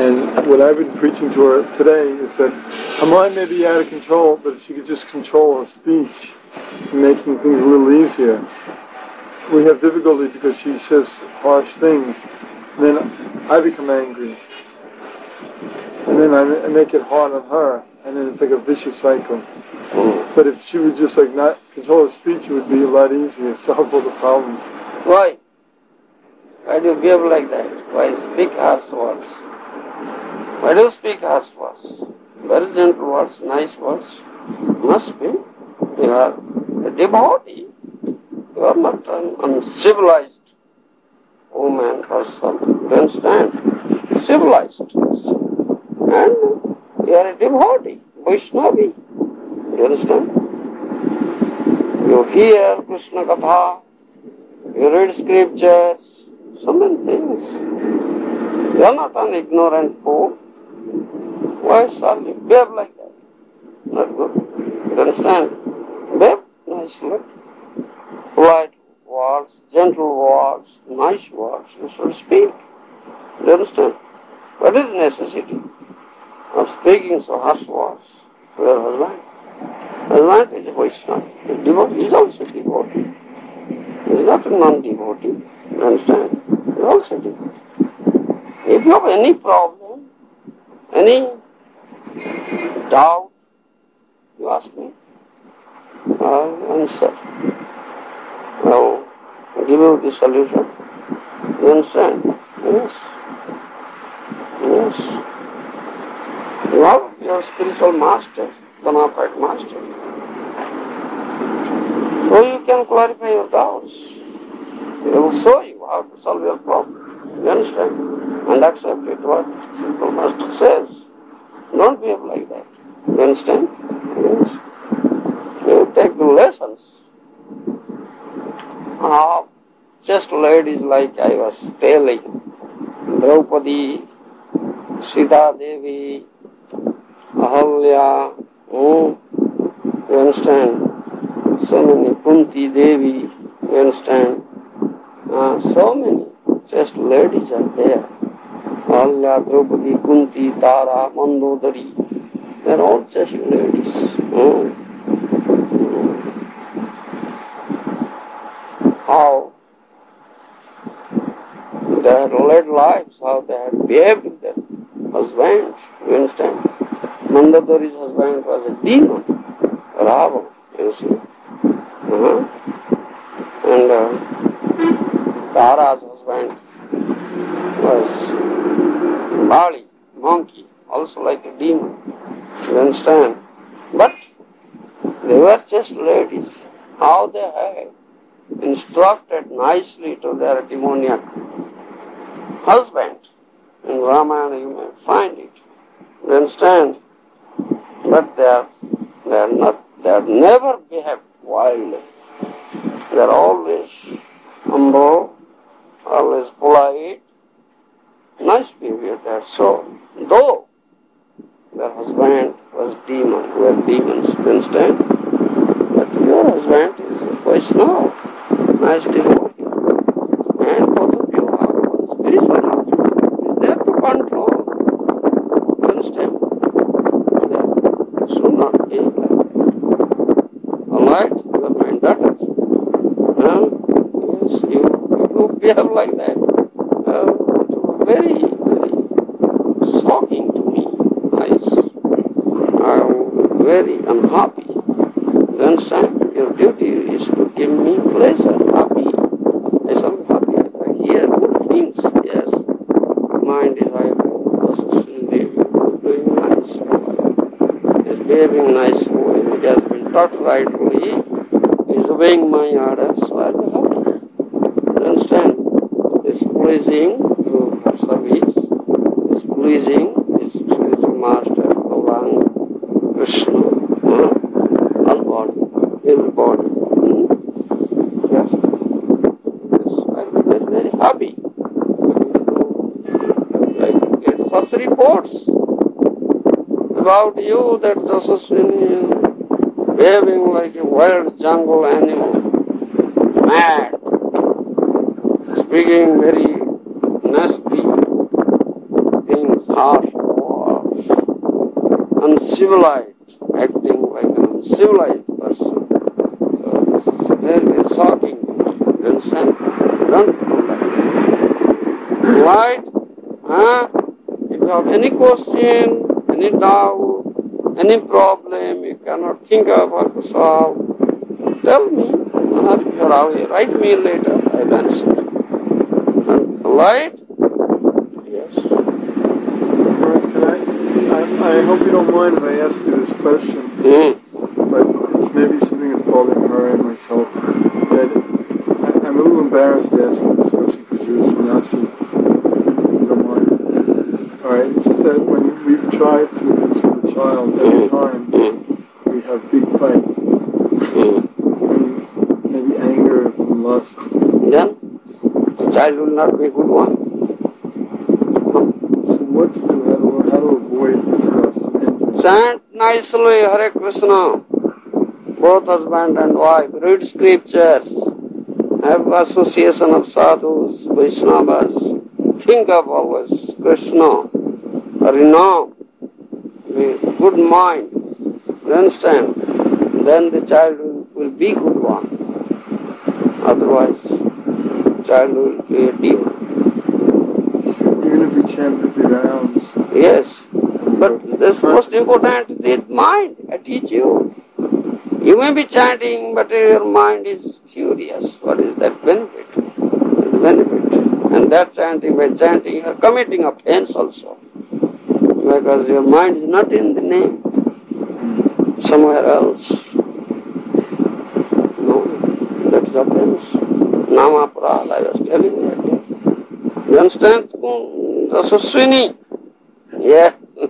And what I've been preaching to her today is that her mind may be out of control, but if she could just control her speech, making things a little easier. We have difficulty because she says harsh things, and then I become angry. And then I make it hard on her, and then it's like a vicious cycle. But if she would just like not control her speech, it would be a lot easier to solve all the problems. Why? Why do you behave like that? Why speak harsh words? Why do you speak harsh words? Very gentle words, nice words. Must be. You are a devotee. You are not an uncivilized woman, person. You understand? Civilized person. And you are a devotee, Vaishnavi. You understand? You hear Krishna Katha, you read scriptures, so many things. You are not an ignorant fool. Why shall you behave like that? Not good. You understand? Behave nicely. Polite words, gentle words, nice words, you should speak. You understand? What is the necessity of speaking so harsh words to your husband? Husband is a Vaishnava. The devotee is also a devotee. He is not a non-devotee. You understand? He is also a devotee. If you have any problem, any doubt, you ask me. I'll answer. I'll give you the solution. You understand? Yes. Yes. You have your spiritual master, bona fide master. So you can clarify your doubts. He will show you how to solve your problem. You understand? And accept it what spiritual master says. Don't behave like that. You understand? Yes. You take the lessons of just ladies like I was telling. Draupadi, Sita Devi, Ahalya, you understand? So many, Kunti Devi, you understand? So many just ladies are there. Ahalya, Draupadi, Kunti, Tara, Mandodari, they are all just ladies. How they had led lives, how they had behaved with their husbands, you understand? Mandodari's husband was a demon, Rava, you see. And Tara's husband was Bali, monkey, also like a demon, you understand? But they were just ladies, how they had instructed nicely to their demoniac husband. In Ramayana you may find it. You understand? But they have never behaved wildly. They are always humble, always polite, nice behavior they have shown. Though their husband was demon, were demons, you understand? But your husband is a Vaishnava, nice devotee. And both of you have one spiritual master. Is there to control. You understand? That should not be like that. Alright, you are my daughter. Yes, you behave like that. Very, very shocking to me. I am very unhappy. You understand? Your duty is to give me pleasure, happy. I shall be happy if I hear good things. Yes, mind is doing nice. Is behaving nicely. It has been taught rightly. Is obeying my orders. So I'll be happy. You understand? Is pleasing through her service. Is pleasing his spiritual master, Gauranga, Krishna, all body, everybody. Yes. I'll be very, very happy. I get such reports about you that Jasaswini is behaving like a wild jungle animal, mad, speaking very nasty things, harsh words, uncivilized, acting like an uncivilized person. So this is very, very shocking. You understand? Don't do that. Right? Huh? If you have any question, any doubt, any problem you cannot think of how to solve, tell me. Or if you are away, write me later. I will answer. And right? Yes. I hope you don't mind if I ask you this question, but it's maybe something that's bothering her and myself. That I'm a little embarrassed to ask you this question because you're a sannyasi. If you don't mind. Alright, it's just that when we've tried to console the child, every time we have big fights. Maybe anger from lust. Then the child will not be a good one. So what to do? How to avoid this lust? Chant nicely Hare Krishna, both husband and wife. Read scriptures. Have association of sadhus, Vaishnavas. Think of always Krishna, Harinam, with good mind. You understand? Then the child will be good one. Otherwise, child will be a demon. Even if we chant 50 rounds. Yes. But the most important is mind. I teach you. You may be chanting, but your mind is furious. What is that benefit? The benefit. And that chanting, by chanting, you are committing offense also. Because your mind is not in the name. Somewhere else. No, that is offense. Nama Prad, I was telling you that. You understand? Asaswini. Yeah.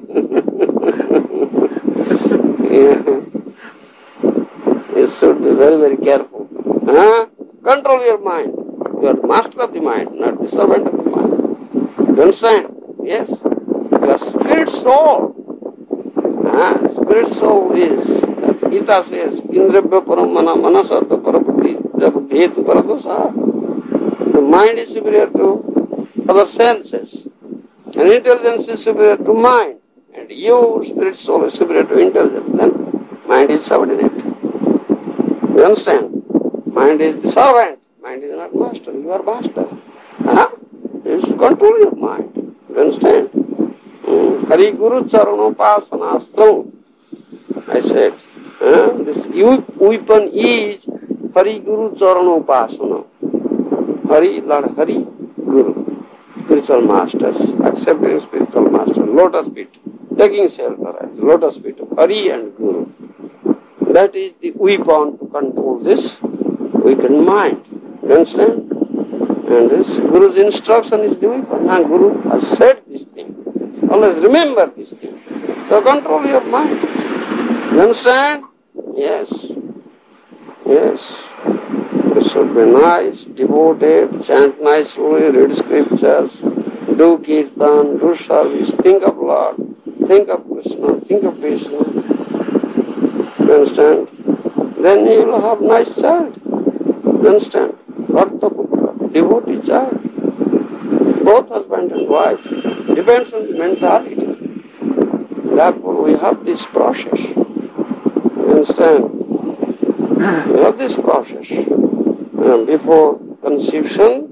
Yeah. You should be very, very careful. Huh? Control your mind. You are the master of the mind, not the servant of the mind. You understand? Yes. You are spirit soul. Spirit soul is, that Gita says, Indrabhya paramana manasartha parabuddhi jabuddhetu paradosa. The mind is superior to other senses. And intelligence is superior to mind. And you, spirit soul, is superior to intelligence. Then mind is subordinate. You understand? Mind is the servant. Mind is not master. You are master. You should control your mind. You understand? Hari Guru Charanopasana. I said, this weapon is Hari Guru Charanopasana. Hari, Lord Hari, Guru. Spiritual masters, accepting spiritual master, lotus feet, taking shelter at the lotus feet of Hari and Guru. That is the weapon to control this weakened mind. You understand? And this Guru's instruction is the weapon. And Guru has said this thing. Always remember this thing. So control your mind. You understand? Yes. Yes. You should be nice, devoted, chant nicely, read scriptures, do kirtan, do service, think of Lord, think of Krishna, think of Vishnu. You understand? Then you will have nice child. You understand? Bhakta putra, devotee child. Both husband and wife. Depends on the mentality. Therefore we have this process. You understand? We have this process. Before conception,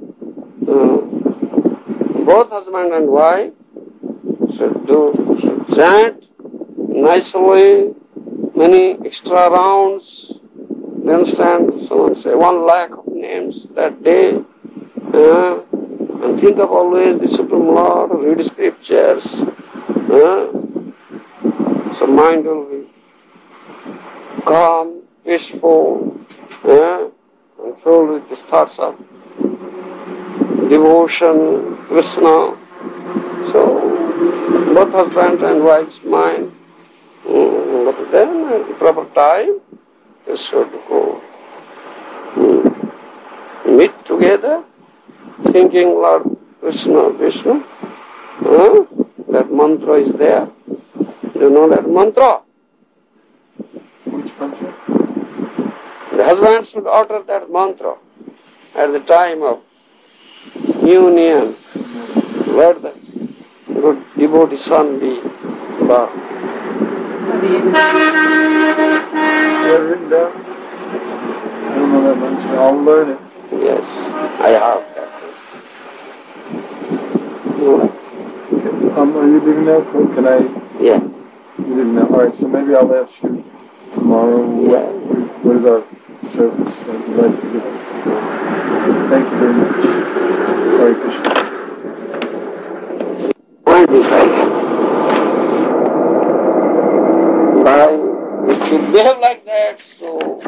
both husband and wife should chant nicely, many extra rounds. You understand? Someone say 1 lakh of names that day. And think of always the Supreme Lord, read scriptures. So mind will be calm, peaceful, and filled with the thoughts of devotion, Krishna. So both husband and wife's mind. But then at the proper time, they should go meet together, thinking Lord Krishna, Vishnu. That mantra is there. Do you know that mantra? Which mantra? The husband should utter that mantra at the time of union. Learn that. good devotee son be born. Written down? I don't know that much. I'll learn it. Yes, I have that. Are you leaving now? Can I? Yeah. You leaving now? All right. So maybe I'll ask you tomorrow. Yeah. What is our service that you'd like to give us? Thank you very much. Hare Krishna. Point is right. If you behave like that, so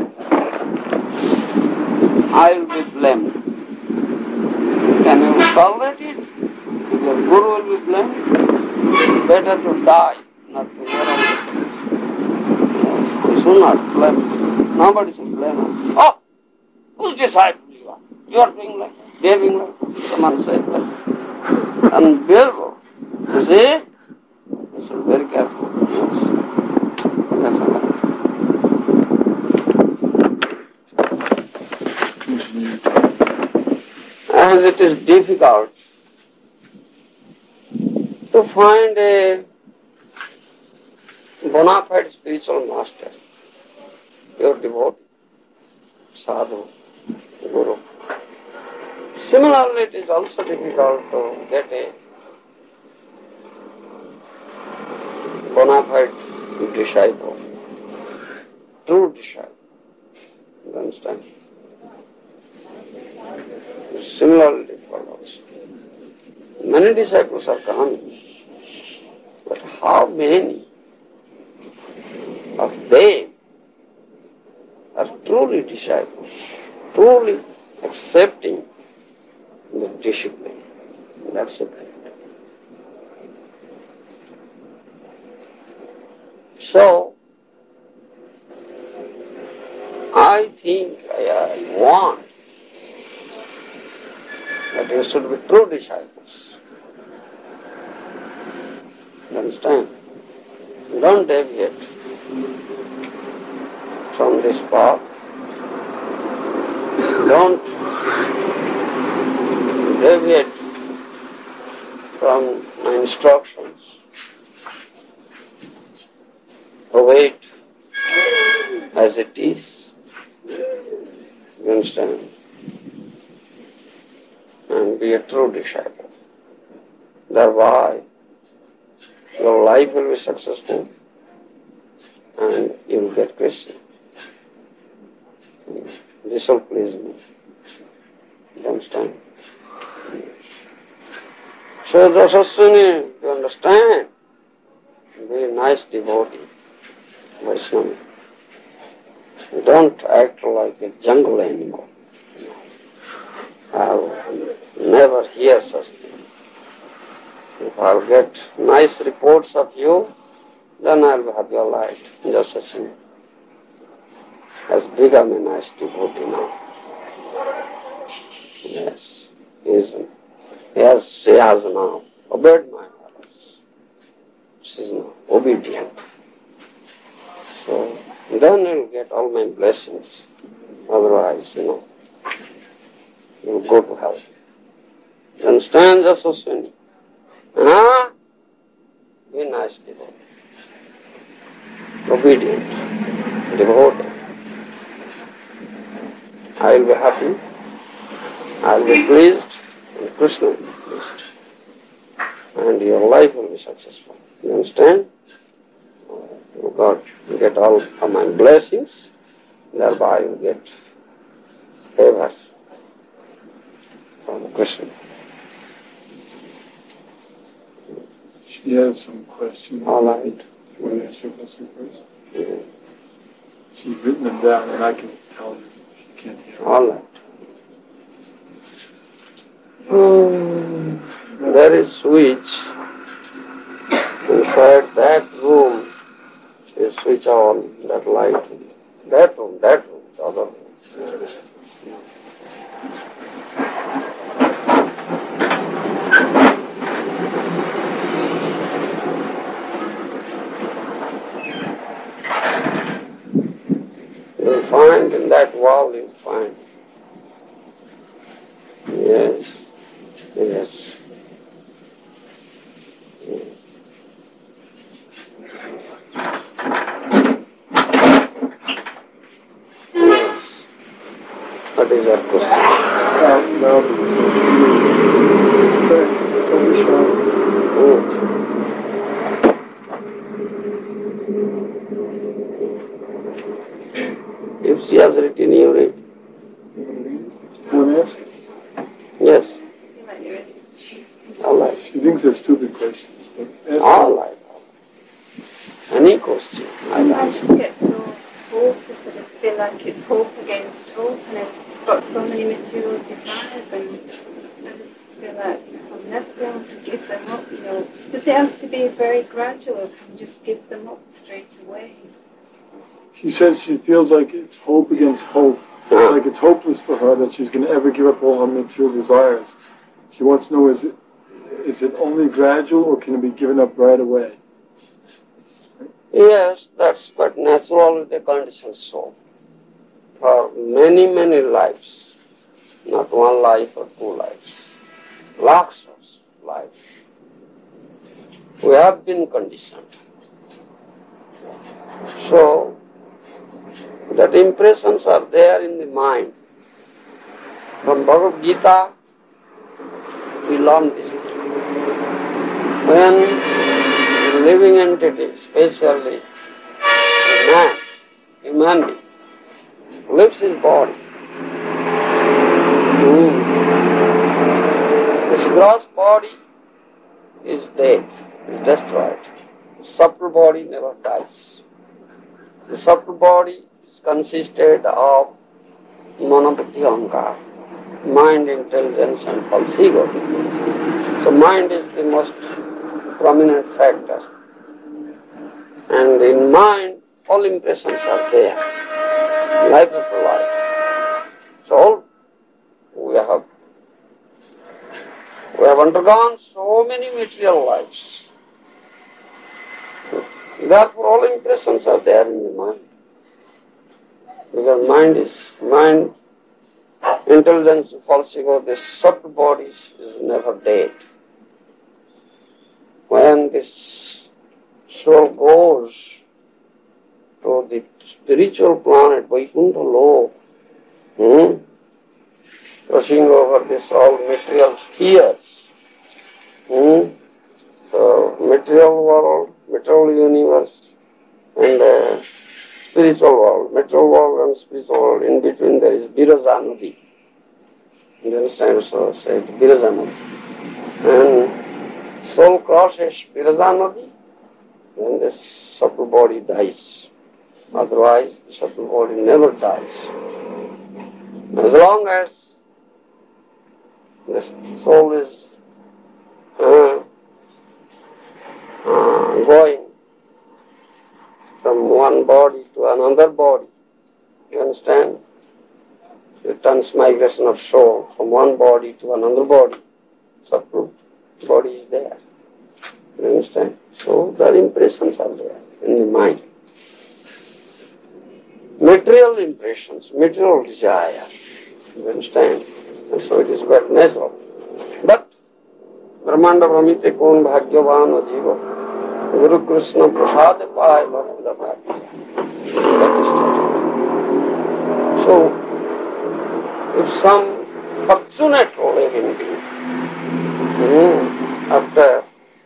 I will be blamed. Can you tolerate it? If your guru will be blamed, it's better to die, not to hear all this. We should not blame. Nobody should blame us. Oh, whose disciple you are? You are doing like that, behaving like that. Someone said that. Unbearable. You see? You should be very careful. Yes. That's all. As it is difficult to find a bona fide spiritual master, your devotee, sadhu, guru. Similarly, it is also difficult to get a bona fide disciple, true disciple. You understand? Similarly difficult also. Many disciples are coming, but how many of them are truly disciples, truly accepting the discipline? That's the thing. So, I think I want that you should be true disciples. You understand? Don't deviate from this path. Don't deviate from my instructions. Obey it as it is. You understand? And be a true disciple. Thereby, your life will be successful and you will get Krishna. This will please me. You understand? So, Dasaswini, you understand? Be a nice devotee, Vaishnava. Don't act like a jungle animal. I'll never hear such thing. If I'll get nice reports of you, then I'll have your light. Just as he has become a nice devotee now. Yes, he has now obeyed my orders. She is now obedient. So then you'll get all my blessings. Otherwise, you'll go to hell. You understand, Jasaswini? Be nice devotee. Obedient, devoted. I will be happy. I will be pleased, and Krishna will be pleased. And your life will be successful. You understand? You get all of my blessings, thereby you get favor from Krishna. She has some questions. All right. You want to ask your question first? Yeah. She's written them down and I can tell her she can't hear. All right. There is switch. Inside that room is switch on, that light. That room, the other room. You'll find in that wall, you'll find. Yes. What is your question? No, don't be shy. If she has written, you read. Want to ask? Yes. All right. She thinks they're stupid questions. All right. Any question? I just get so hopeless. I just feel like it's hope against hope, and it's got so many material desires, and I just feel like I'll never be able to give them up, Does it have to be very gradual, or can you just give them up straight away? She says she feels like it's hope against hope. Like it's hopeless for her that she's going to ever give up all her material desires. She wants to know, is it only gradual, or can it be given up right away? Yes, that's but natural with the conditioned soul. For many, many lives, not one life or two lives, lakhs of lives, we have been conditioned. So, that impressions are there in the mind. From Bhagavad Gita, we learn this thing. When the living entity, especially man, human being, leaves his body, this gross body is dead, is destroyed. The subtle body never dies. The subtle body is consisted of Manobuddhi Ahankara, mind, intelligence and false ego. So mind is the most prominent factor. And in mind, all impressions are there, life after life. So we have undergone so many material lives. Therefore, all impressions are there in the mind. Because mind, intelligence, false ego, this subtle body is never dead. When this soul goes to the spiritual planet, Vaikuntha Lok, crossing over this all material spheres, so material world, material universe, and spiritual world. Material world and spiritual world, in between there is Viraja Nadi. You understand? So said Viraja Nadi. And soul crosses Viraja Nadi, then the subtle body dies. Otherwise, the subtle body never dies. As long as the soul is going from one body to another body, you understand? It transmigration of soul from one body to another body. Subtle body is there. You understand? So the impressions are there in the mind. Material impressions, material desires. You understand? And so it is quite natural. But Brahmanda Brahmite Kon Bhagyavan Jiva Guru Krishna Prasad Pai Bhakti. That is true. So, if some fortunate living being, after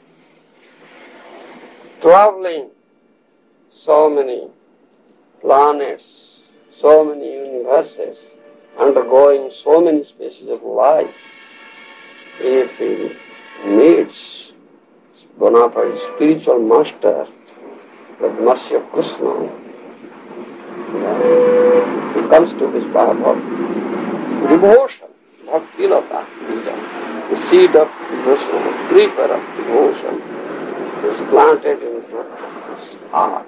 traveling so many planets, so many universes, undergoing so many species of life, if he meets bona fide spiritual master, the mercy of Krishna, he comes to this path of devotion, bhakti lata, the seed of devotion, the creeper of devotion is planted in his heart.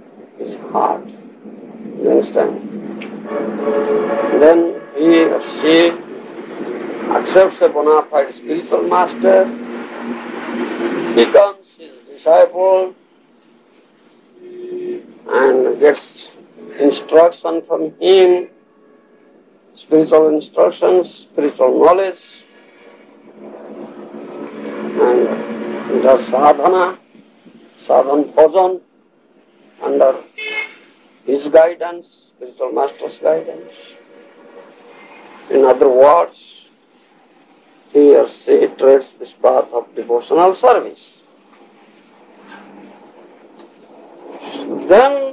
You understand? Then he or she accepts a bona fide spiritual master, becomes his disciple, and gets instruction from him, spiritual instructions, spiritual knowledge, and does sadhana bhajan under his guidance, spiritual master's guidance. In other words, he or she treads this path of devotional service. Then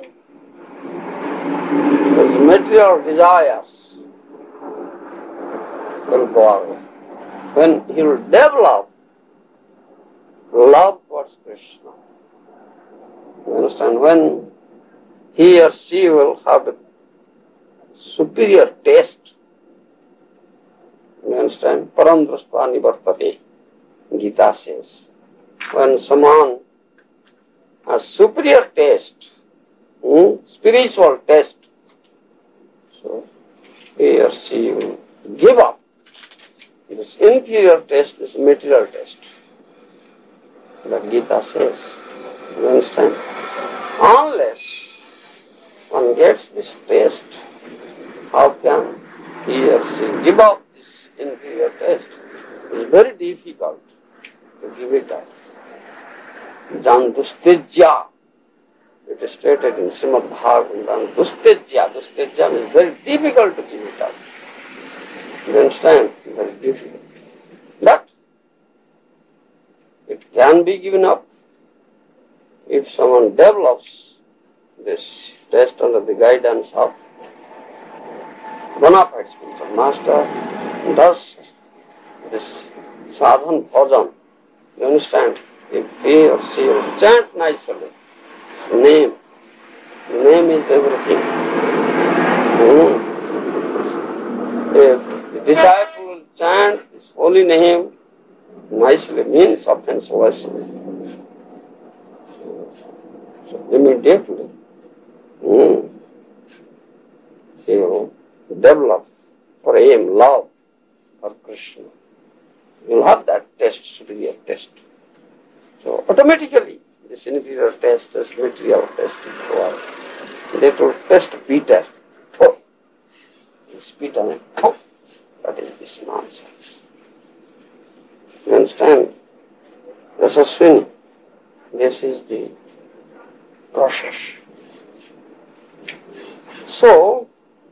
his material desires will go away. When he will develop love towards Krishna, you understand, when he or she will have a superior taste, you understand, param drashpa nivartate, Gita says. When someone has superior taste, spiritual taste, so he or she will give up this inferior taste, this material taste. The Gita says, you understand? Unless one gets this taste, how can he or she give up this inferior taste? It is very difficult to give it up. Jan dustijya, it is stated in Srimad Bhagavatam, dustijya. Dustijya means very difficult to give it up. You understand? Very difficult. But it can be given up if someone develops this taste under the guidance of bona fide spiritual master, does this sadhan bhajan. You understand? If he or she will chant nicely, his name is everything. If the disciple will chant his holy name nicely, means offenseless, so immediately he will develop prem, love for Krishna. You will have that taste, superior taste. So automatically this inferior taste, this material taste will go out. That will taste bitter. Oh, it's bitter. Oh, what is this nonsense? You understand? Rasaswini, this is the process. So,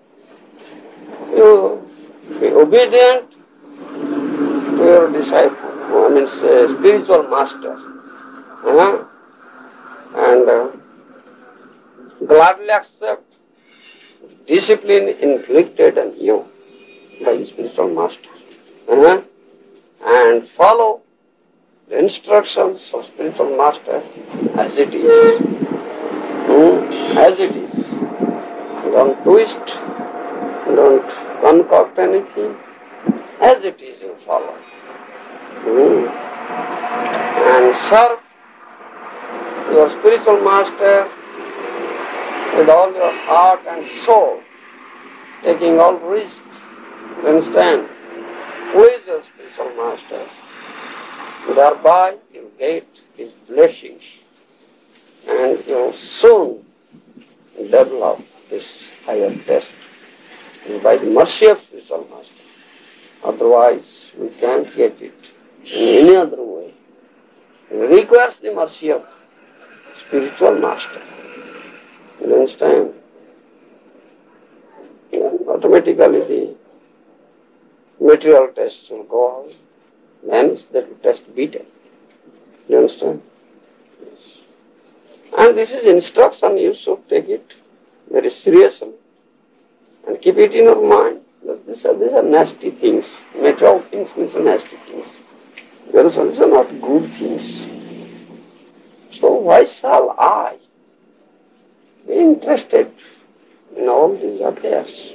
you be obedient to your disciple, spiritual master, and gladly accept discipline inflicted on you by the spiritual master, and follow the instructions of spiritual master as it is. As it is. Don't twist, don't concoct anything. As it is you follow. And serve your spiritual master with all your heart and soul, taking all risk. You understand? Who is your spiritual master? Thereby you get his blessings and you soon develop this higher taste by the mercy of spiritual master. Otherwise we can't get it in any other way. It requires the mercy of spiritual master. You understand? And automatically the material tests will go out. Then that will test bitter. You understand? Yes. And this is instruction, you should take it very seriously and keep it in your mind. These are nasty things. Material things means nasty things. You understand? These are not good things. So why shall I be interested in all these affairs?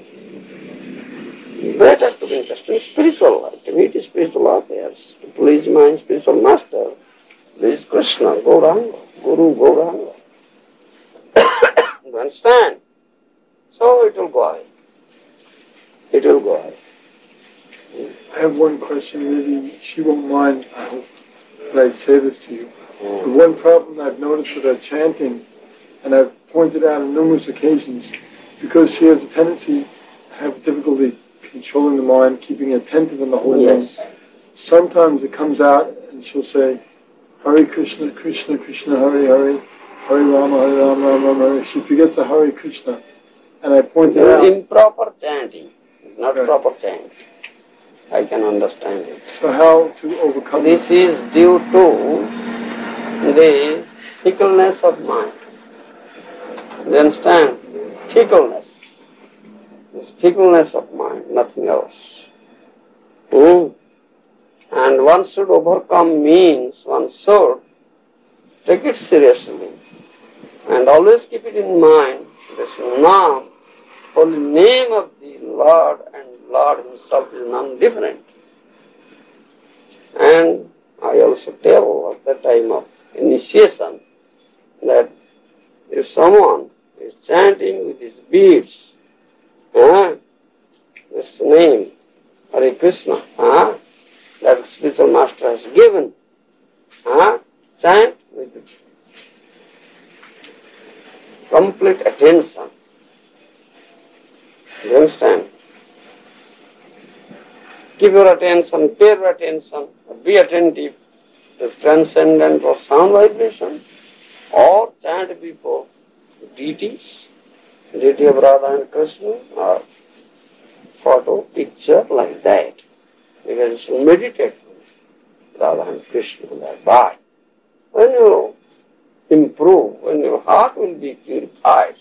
Better to be interested in spiritual activity, spiritual affairs, to please my spiritual master, please Krishna, Gauranga, Guru Gauranga. You understand? So it will go away. It will go away. I have one question, maybe she won't mind, I hope, that I say this to you. The one problem I've noticed with her chanting, and I've pointed out on numerous occasions, because she has a tendency to have difficulty controlling the mind, keeping attentive on the holy name. Sometimes it comes out and she'll say, Hare Krishna, Krishna, Krishna, Hare Hare, Hare Rama, Hare Rama, Rama, Hare. She forgets the Hare Krishna. And I pointed out... Improper chanting. It's not Right. proper chant. I can understand it. So how to overcome This is due to the fickleness of mind. You understand? Fickleness. This fickleness of mind, nothing else. And one should overcome means one should take it seriously and always keep it in mind. This Naam, holy name of the Lord, and Lord himself is none different. And I also tell at the time of initiation that if someone is chanting with his beads, this name, Hare Krishna, that spiritual master has given, chant with complete attention. You understand? Keep your attention, pay your attention, be attentive to transcendent or sound vibration, or chant before deities, deity of Radha and Krishna, or photo, picture, like that. Because you should meditate on Radha and Krishna thereby. When you improve, when your heart will be purified,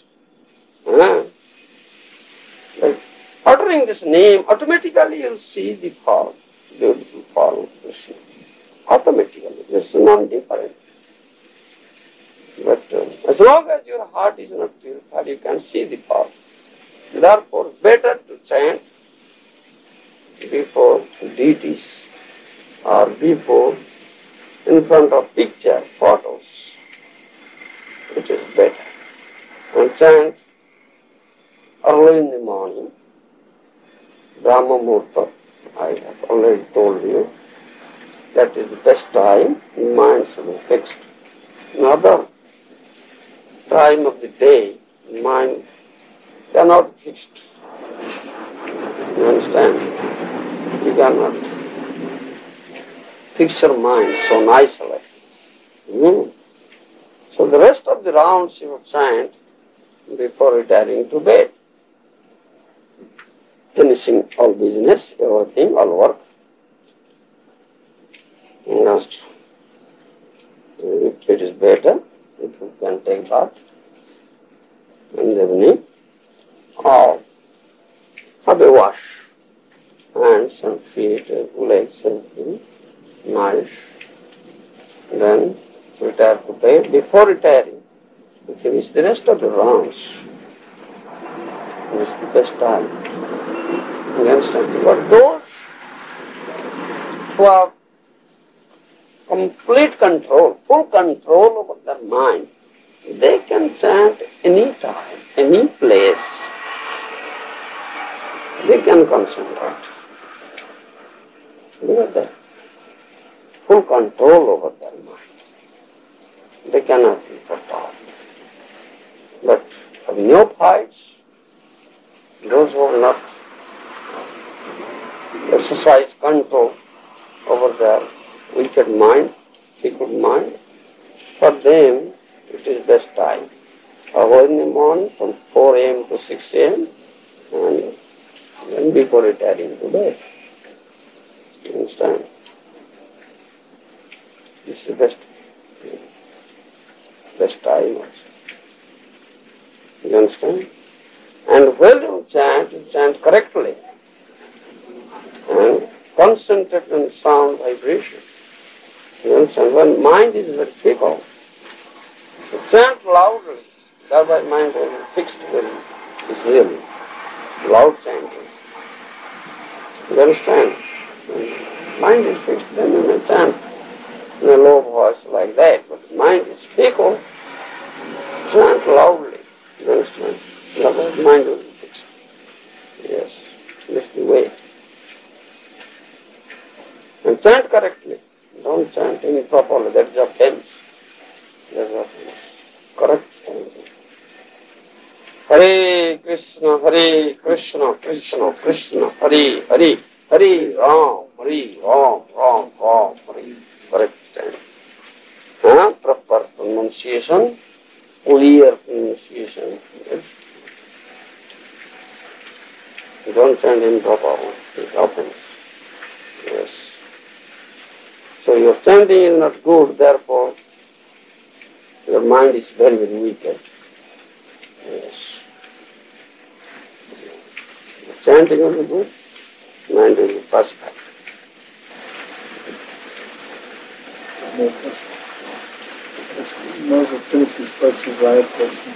like uttering this name, automatically you'll see the form, beautiful form of Krishna. Automatically, this is non-different. But as long as your heart is not purified, you can see the form. Therefore, better to chant before deities or before, in front of picture, photos, which is better. And chant early in the morning, Brahma Muhurta, I have already told you, that is the best time, the mind should be fixed. Another time of the day, the mind cannot be fixed. You understand? You cannot fix your mind so nicely. So the rest of the rounds you will chant before retiring to bed. Finishing all business, everything, all work. Just, if it is better, if you can take bath in the evening, or have a wash, hands and feet, legs, everything, nice. Then retire to bed. Before retiring, you finish the rest of the rounds. This is the best time. You understand? But those who have complete control, full control over their mind, they can chant any time, any place. They can concentrate. Look at that. Full control over their mind. They cannot be perturbed. But for neophytes, those who have not exercised control over their wicked mind, fickle mind, for them it is best time. Early in the morning from 4 a.m. to 6 a.m. and then before retiring to bed. You understand? This is the best time also. You understand? And when you chant correctly and concentrate on sound vibration. You understand? When mind is very fickle, you chant loudly, thereby mind will be fixed very easily. Loud chanting. You understand? When mind is fixed, then you may chant in a low voice like that, but mind is fickle, chant loudly. You understand? Otherwise mind will be fixed. Yes, that's the way. And chant correctly. Don't chant improperly. That is offense. That is offense. Correct chanting. Hare Krishna, Krishna Krishna, Hare Hare, Hare Ram, Ram, Hare. Correct chanting. Proper pronunciation, clear pronunciation. You don't chant in proper way. It happens. Yes. So your chanting is not good, therefore your mind is very, very wicked. Yes. Chanting will be good, mind will be perfect. No, but finish these questions. I have questions.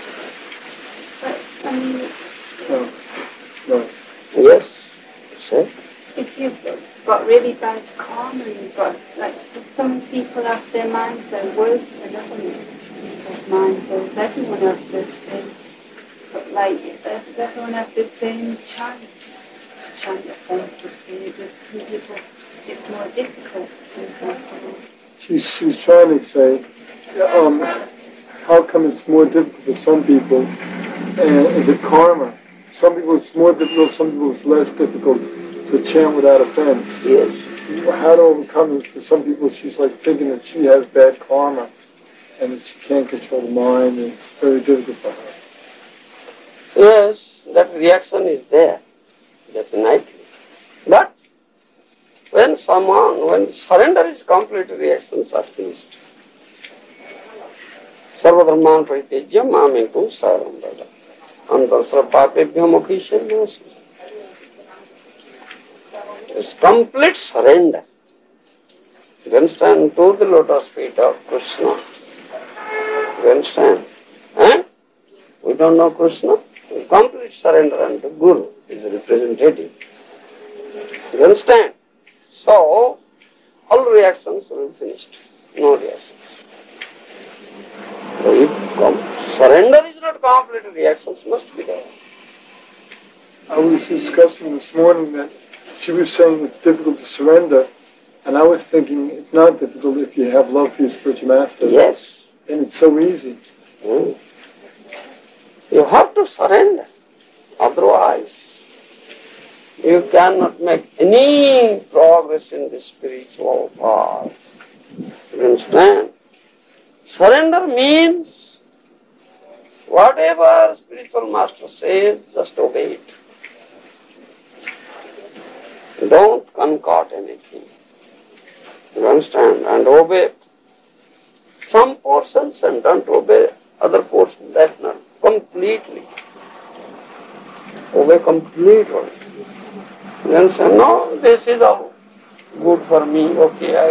But, No. Yes, say. if you've got really bad karma and you've got, like, some people have their minds are worse than other people's minds, or does everyone have the same, but like, does everyone have the same chance to chant offensively? Does some people, it's more difficult for some people? She's trying to say, how come it's more difficult for some people? Is it karma? Some people it's more difficult, some people it's less difficult to chant without offense. Yes. How to overcome it? For some people, she's like thinking that she has bad karma and that she can't control the mind, and it's very difficult for her. Yes, that reaction is there, definitely. But when surrender is complete, reactions are finished. Sarvadharman praitejya mamikum sarambhaya. Antasra papebhyo mokhishyam. It's complete surrender. You understand? To the lotus feet of Krishna. You understand? And we don't know Krishna. Complete surrender unto Guru is a representative. You understand? So, all reactions will be finished. No reactions. So if surrender is not complete, reactions must be there. I was discussing this morning that she was saying it's difficult to surrender, and I was thinking it's not difficult if you have love for your spiritual master. Yes. And it's so easy. You have to surrender. Otherwise, you cannot make any progress in the spiritual path. You understand? Surrender means whatever spiritual master says, just obey it. Don't concoct anything. You understand? And obey some portions and don't obey other portions. That's not completely. Obey completely. You understand? No, this is all good for me. Okay, I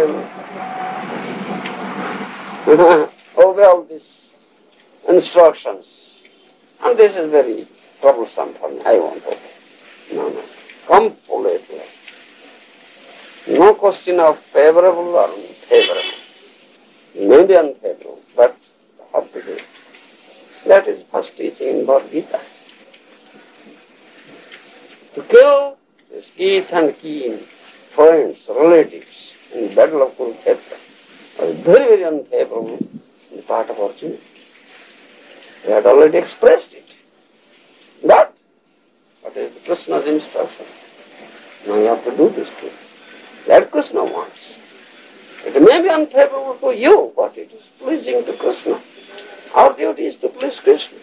will obey all these instructions. And this is very troublesome for me. I won't obey. No. Completely. No question of favorable or unfavorable. Maybe unfavorable, but have to do it. That is first teaching in Bhagavad Gita. To kill these teeth and keen friends, relatives in the battle of Kurukshetra was very, very unfavorable in the part of Arjuna. They had already expressed it. But what is Krishna's instruction? Now you have to do this thing. That Krishna wants. It may be unfavorable to you, but it is pleasing to Krishna. Our duty is to please Krishna.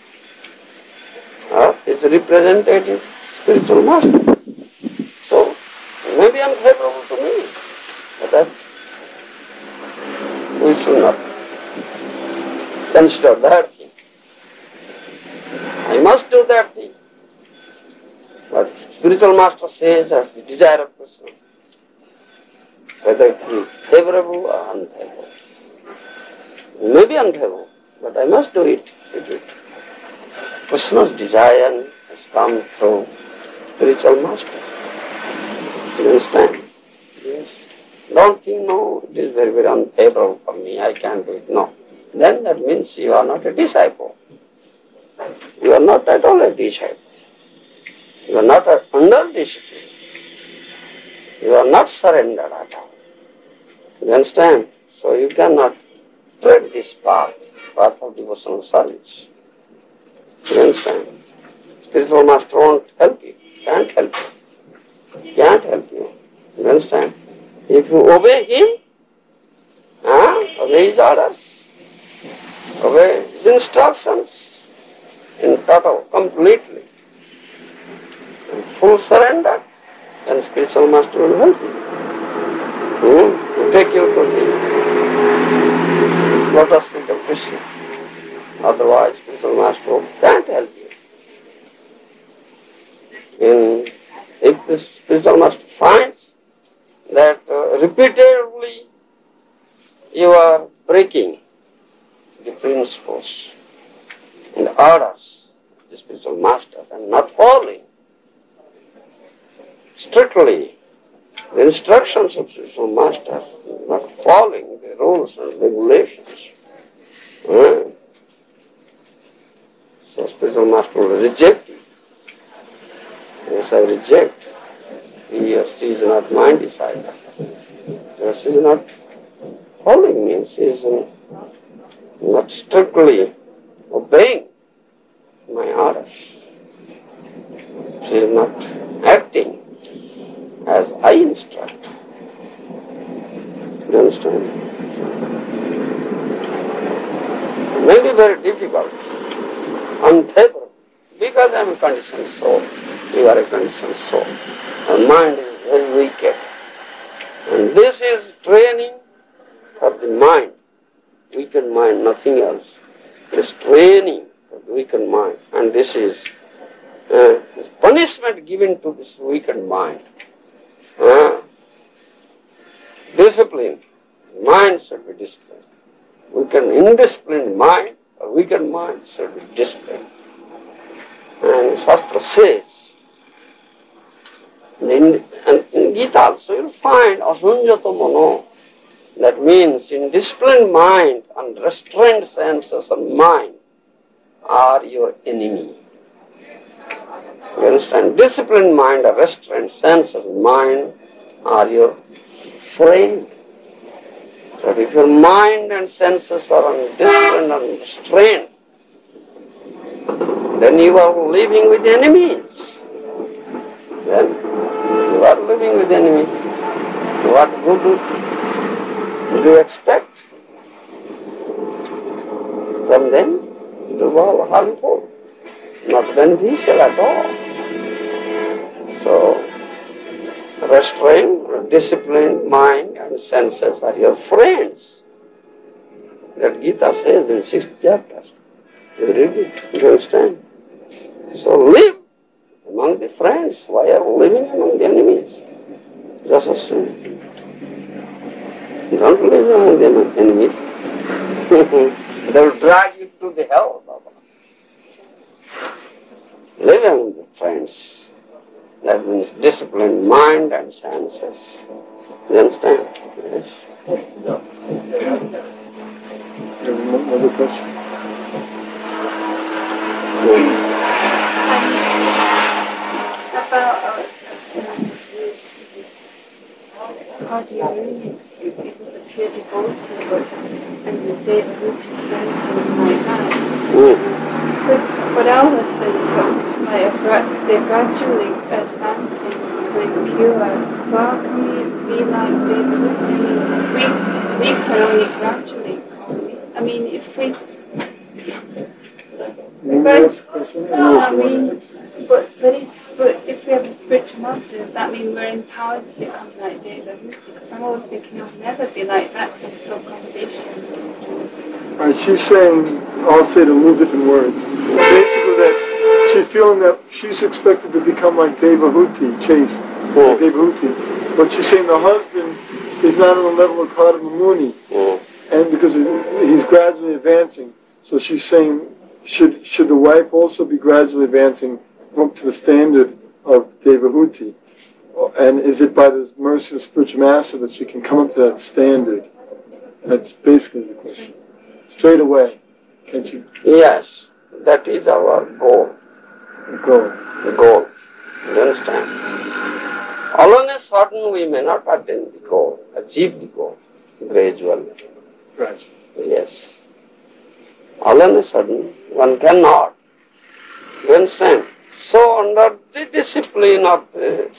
His representative spiritual master. So, it may be unfavorable to me, but that we should not consider that thing. I must do that thing. But spiritual master says that the desire of Krishna, whether it be favorable or unfavorable. It may be unfavorable, but I must do it. Krishna's desire has come through spiritual master. You understand? Yes. Don't think, no, it is very, very unfavorable for me, I can't do it. No. Then that means you are not a disciple. You are not at all a disciple. You are not under discipline. You are not surrendered at all. You understand? So you cannot tread this path of devotional service. You understand? Spiritual master won't help you. Can't help you. Can't help you. You understand? If you obey him, obey his orders, obey his instructions in total, completely, and full surrender, then spiritual master will help you. To take you to the lotus feet of Krishna. Otherwise, spiritual master can't help you. If the spiritual master finds that repeatedly you are breaking the principles and orders of the spiritual master and not following strictly the instructions of spiritual master, not following the rules and regulations, so spiritual master will reject you. Yes, I reject. He or she is not my disciple. Because she is not following me. She is not strictly obeying my orders. She is not acting as I instruct. You understand? It may be very difficult, unfavorable, because I am a conditioned soul. You are a conditioned soul. Our mind is very wicked. And this is training for the mind. Weakened mind, nothing else. It is training for the weakened mind. And this is punishment given to this weakened mind. Discipline. Mind should be disciplined. Indisciplined mind or weakened mind should be disciplined. And Shastra says, and in Gita also you'll find asunjato mano. That means in disciplined mind and restrained senses of mind are your enemy. You understand? Disciplined mind or restrained senses of mind are your friend. So if your mind and senses are undisciplined and restrained, then you are living with enemies. Then you are living with enemies. What good do you expect from them? It will be all harmful, not beneficial at all. So, restrained, disciplined mind and senses are your friends. That Gita says in 6th chapter. You read it, you understand? So live among the friends. Why are you living among the enemies? Just assume. Don't live among the enemies. They will drag you to the hell. Live among the friends. That means disciplined mind and senses. You understand? Yes. Another question? About Haji Yunus, it was a pure devotee, and the Devahuti friend and my life. But our husbands, they're gradually advancing, becoming pure. So how can we be like Devahuti? We can only gradually. I mean, if we... But if we have a spiritual master, does that mean we're empowered to become like Devahuti? Because I'm always thinking I'll never be like that because I'm so conditioned. Right, she's saying, I'll say it in a little different words. Basically that she's feeling that she's expected to become like Devahuti, chaste, like Devahuti. But she's saying the husband is not on the level of Kardama Muni. And because he's gradually advancing. So she's saying, should the wife also be gradually advancing up to the standard of Devahuti? And is it by the mercy of the spiritual master that she can come up to that standard? That's basically the question. Straight away, can't you? Yes, that is our goal. The goal. The goal. You understand? All on a sudden we may not attain the goal, achieve the goal, gradually. Right. Yes. All on a sudden one cannot. You understand? So under the discipline of the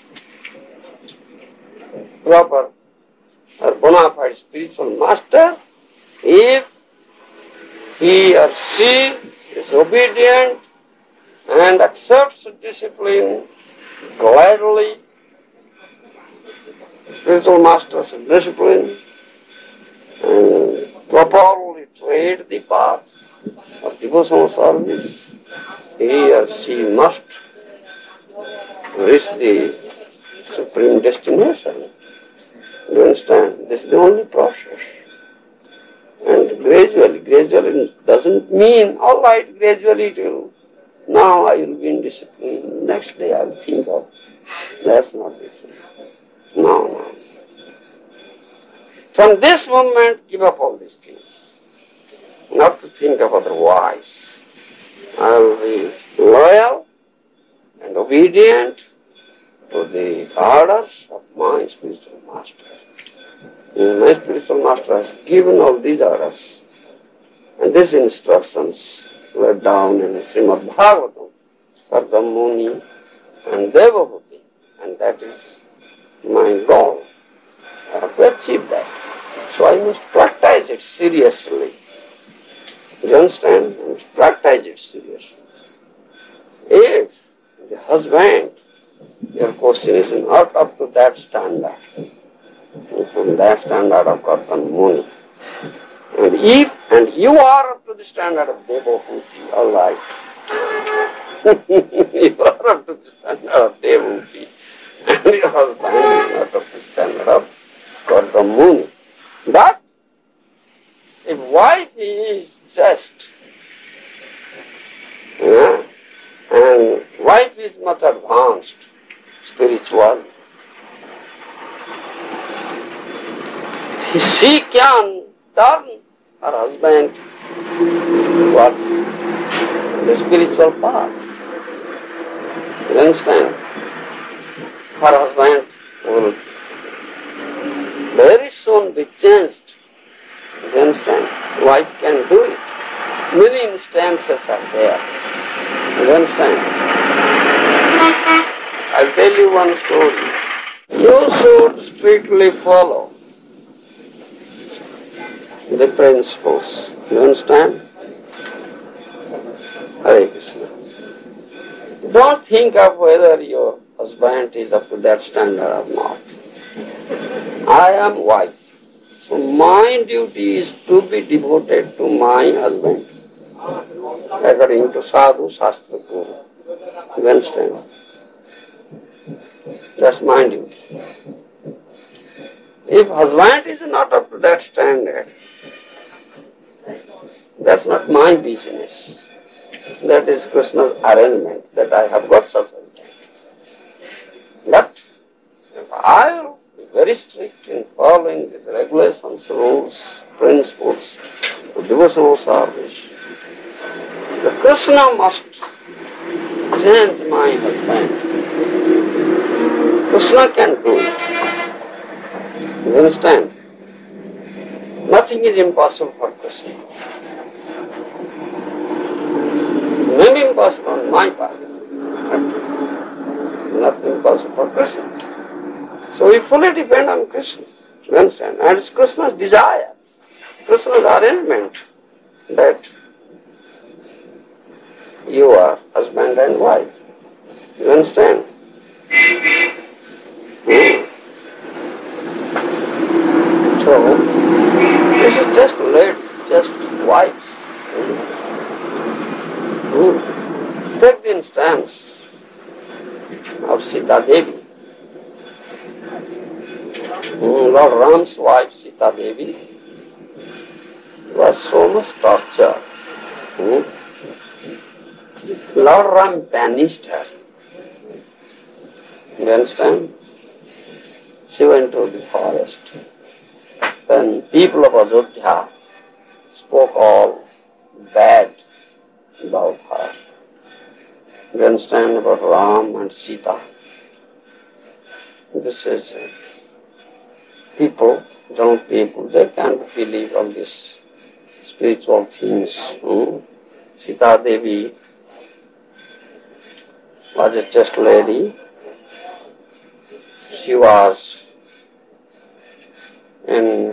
proper or bona fide spiritual master, if he or she is obedient and accepts discipline gladly spiritual masters discipline and properly tread the path of devotional service, he or she must reach the supreme destination. You understand? This is the only process. And gradually doesn't mean, all right, gradually it will, now I will be in discipline, next day I will think of, that's not the thing. No. From this moment, give up all these things. Not to think of otherwise. I will be loyal and obedient to the orders of my spiritual master. And my spiritual master has given all these orders. And these instructions were down in Srimad Bhagavatam for the Muni and Devabhuti. And that is my goal. I have to achieve that. So I must practice it seriously. You understand? I must practice it seriously. If the husband, your question is not up to that standard, from that standard of Kartan Muni, and you are up to the standard of Devabhuti, all right. You are up to the standard of Devabhuti, and your husband is not up to the standard of Kartan Muni. But if wife is just, and wife is much advanced, spiritual, she can turn her husband towards the spiritual path. You understand? Her husband will very soon be changed. You understand? Wife can do it. Many instances are there. You understand? I'll tell you one story. You should strictly follow the principles. You understand? Hare Krishna. Don't think of whether your husband is up to that standard or not. I am wife. So my duty is to be devoted to my husband according to Sadhu Shastra Guru. You understand? That's my duty. If husband is not up to that standard, that's not my business. That is Krishna's arrangement, that I have got such arrangement. But if I will be very strict in following these regulations, rules, principles of devotional service, the Krishna must change my husband. Krishna can do it. You understand? Nothing is impossible for Krishna. Maybe impossible on my part, but nothing impossible for Krishna. So we fully depend on Krishna. You understand? And it's Krishna's desire, Krishna's arrangement that you are husband and wife. You understand? So, this is just wives. Take the instance of Sita Devi. Lord Ram's wife Sita Devi was so much tortured. Lord Ram banished her. You understand? She went to the forest. Then people of Ajodhya spoke all bad about her. You understand about Ram and Sita? This is people, young people, they can't believe all these spiritual things. Sita Devi was a chaste lady. She was in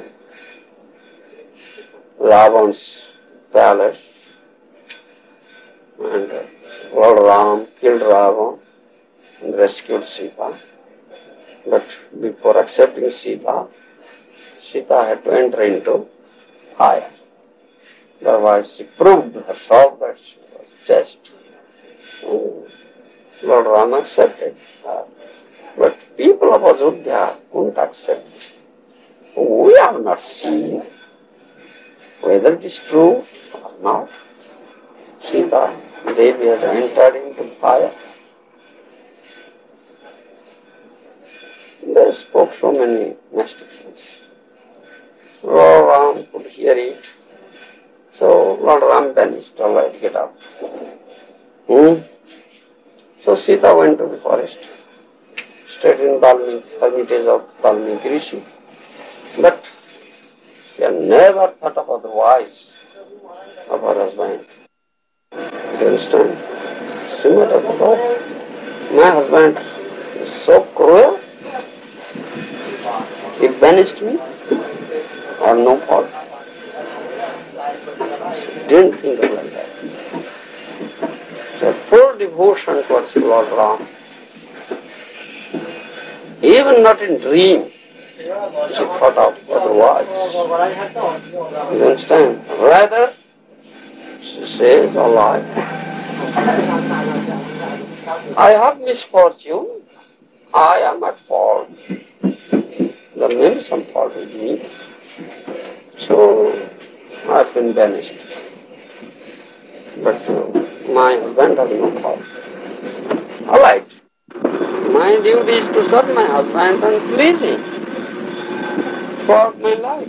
Ravan's palace, and Lord Ram killed Ravan. and rescued Sita. But before accepting Sita, Sita had to enter into fire. Otherwise she proved herself that she was just. And Lord Rama accepted her. But people of Ajodhya couldn't accept this. We have not seen whether it is true or not. Sita, Devi has entered into fire. They spoke so many nasty things. Lord Ram could hear it. So Lord Ram vanished. All right, get up. So Sita went to the forest, stayed in the hermitage of Valmiki Rishi. But she had never thought of otherwise of her husband. You understand? She might have thought, my husband is so cruel, he banished me, or no fault. She didn't think of like that. So full devotion towards Lord Ram. Even not in dream, she thought of otherwise. You understand? Rather, she says, alive. I have misfortune. I am at fault. There may be some fault with me. So, I have been banished. But my husband has no fault. All right. My duty is to serve my husband and please him throughout my life.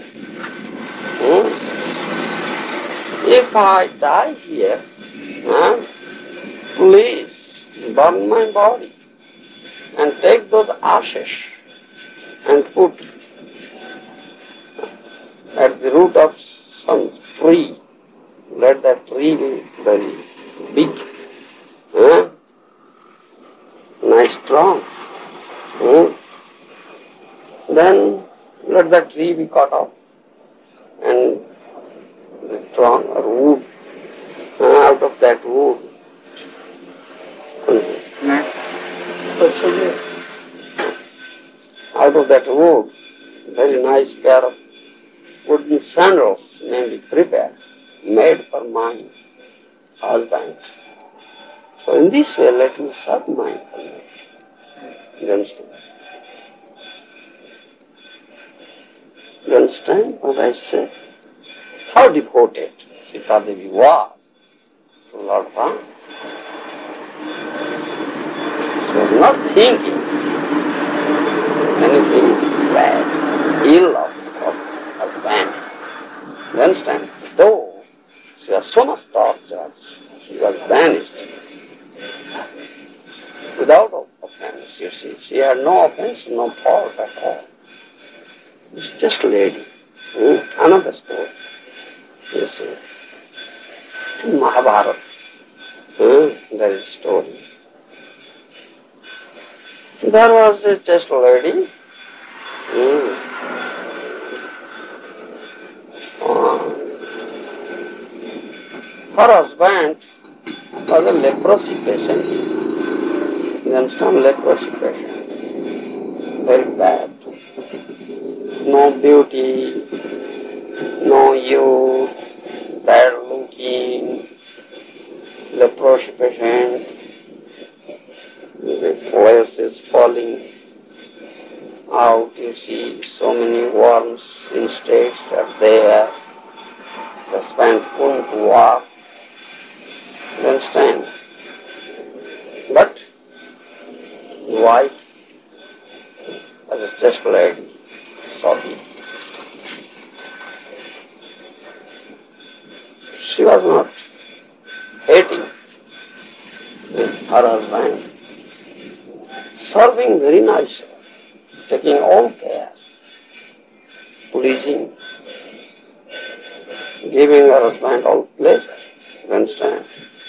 If I die here, please burn my body and take those ashes and put at the root of some tree. Let that tree be very big, nice strong. Then let that tree be cut off and the trunk or wood, out of that wood. Out of that wood, very nice pair of wooden sandals may be prepared, made for my husband. So in this way, let me serve my husband. You understand? You understand what I say? How devoted Sita Devi was to Lord Ram. She was not thinking anything bad, ill of her family. You understand? Though she was so much tortured, she was banished without offense, you see. She had no offense, no fault at all. It's just a lady. Another story. You see. In Mahabharata, there is a story. There was just a lady. Her husband was a leprosy patient. You understand? Leprosy patient. Very bad. No beauty, no youth, bad looking, leprosy patient. The flesh is falling out, you see, so many worms, insects are there. The husband couldn't walk. You understand? But the wife was just a lady, Sati. She was not hating her husband, serving very nicely, taking all care, pleasing, giving her husband all pleasure. You understand?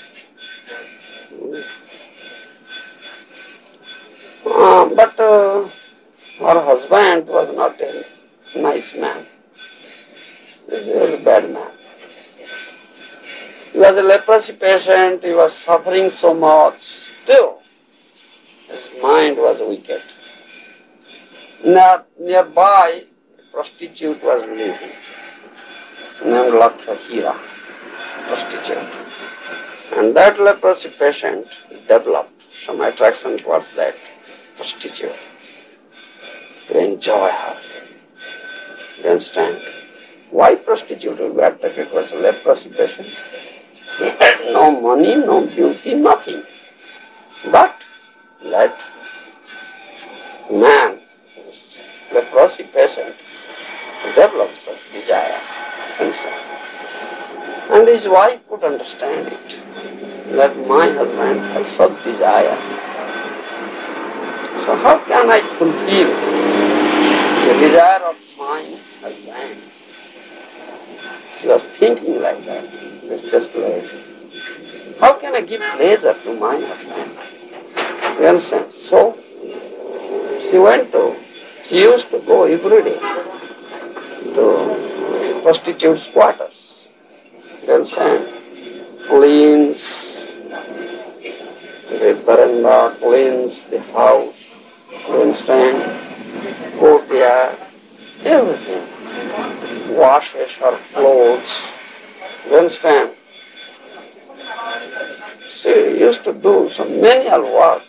But her husband was not a nice man. He was a bad man. He was a leprosy patient, he was suffering so much. Still, his mind was wicked. Nearby, a prostitute was living, named Lakshya prostitute. And that leprosy patient developed some attraction towards that prostitute, to enjoy her. You understand? Why prostitute will be attracted towards a leprosy patient? He had no money, no beauty, nothing. But that man, leprosy patient, developed such desire. And his wife could understand it, that my husband has such desire. So how can I fulfill the desire of my husband? She was thinking like that. It's just like, how can I give pleasure to my husband? You understand? So she used to go every day to prostitutes' quarters. You understand? Cleans the veranda, cleans the house, you understand? Courtyard, everything. Washes her clothes, you understand? She used to do some menial work.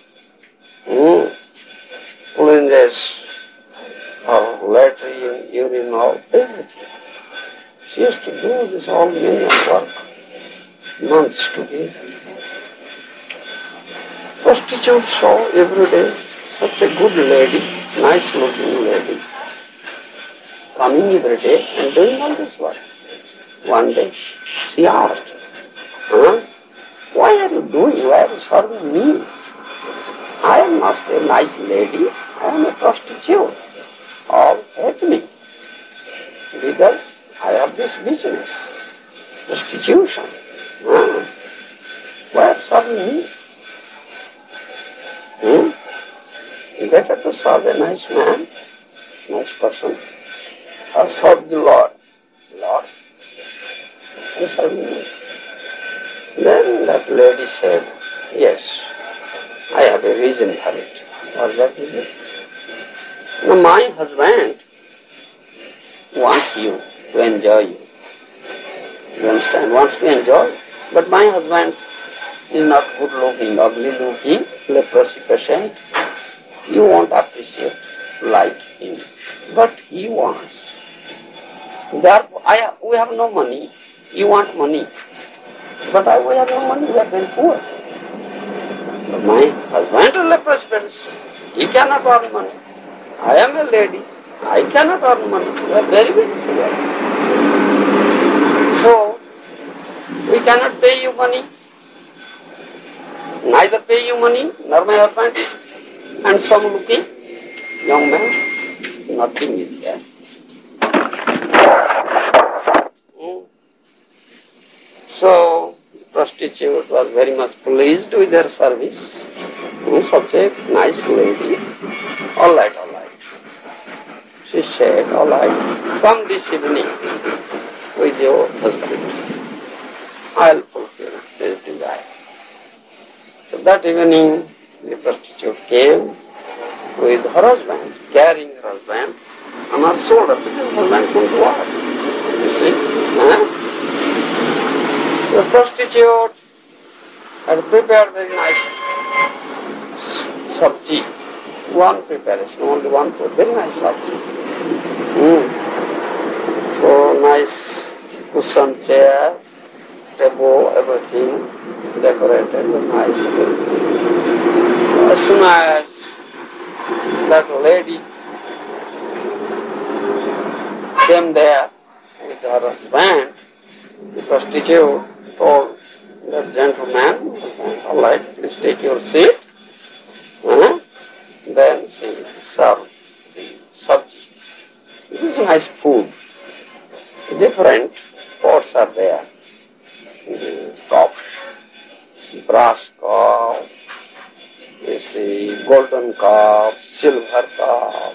Cleanses her latrine, urinal, everything. She used to do this all menial work, months together. Prostitute saw every day such a good lady, nice looking lady, coming every day and doing all this work. One day she asked, why are you doing? Why are you serving me? I am not a nice lady, I am a prostitute. All hate me because I have this business, prostitution. Why are you serving me? Better to serve a nice man, nice person, or serve the Lord. Lord, and serving me. Then that lady said, yes, I have a reason for it. What is that reason? Now my husband wants you to enjoy you. You understand? Wants to enjoy. But my husband is not good looking, ugly looking, leprosy patient. You won't appreciate like him. But he wants. Therefore, we have no money. You want money. But we have no money, we are very poor. But my husband is a leprosy patient. He cannot earn money. I am a lady. I cannot earn money. We are very poor. So, we cannot pay you money. Neither pay you money, nor my husband. And some looking young man, nothing is there. So, prostitute was very much pleased with her service. Such a nice lady. All right. She said, all right, come this evening with your husband. I'll fulfill his desire. So that evening, the prostitute came with her husband, carrying her husband on her shoulder, because her husband couldn't walk. You see? The prostitute had prepared very nice sabji. One preparation, only one food, very nice sabji. So nice cushion chair, table, everything decorated nicely. As soon as that lady came there with her husband, the prostitute told that gentleman, all right, please take your seat. Then she served the sabji. It is nice food. Different pots are there. Cups, brass cup, you see, golden cup, silver cup,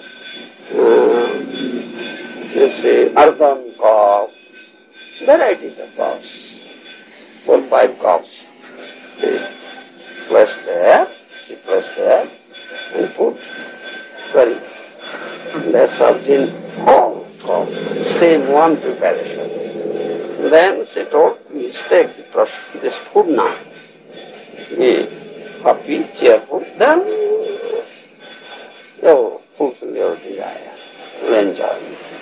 you see, earthen cup, varieties of cups, 4-5 cups. She placed there, and put curry. That's sabji all from same one preparation. Then she told, please take this food now. Be happy, cheerful, then you fulfill your desire, you enjoy.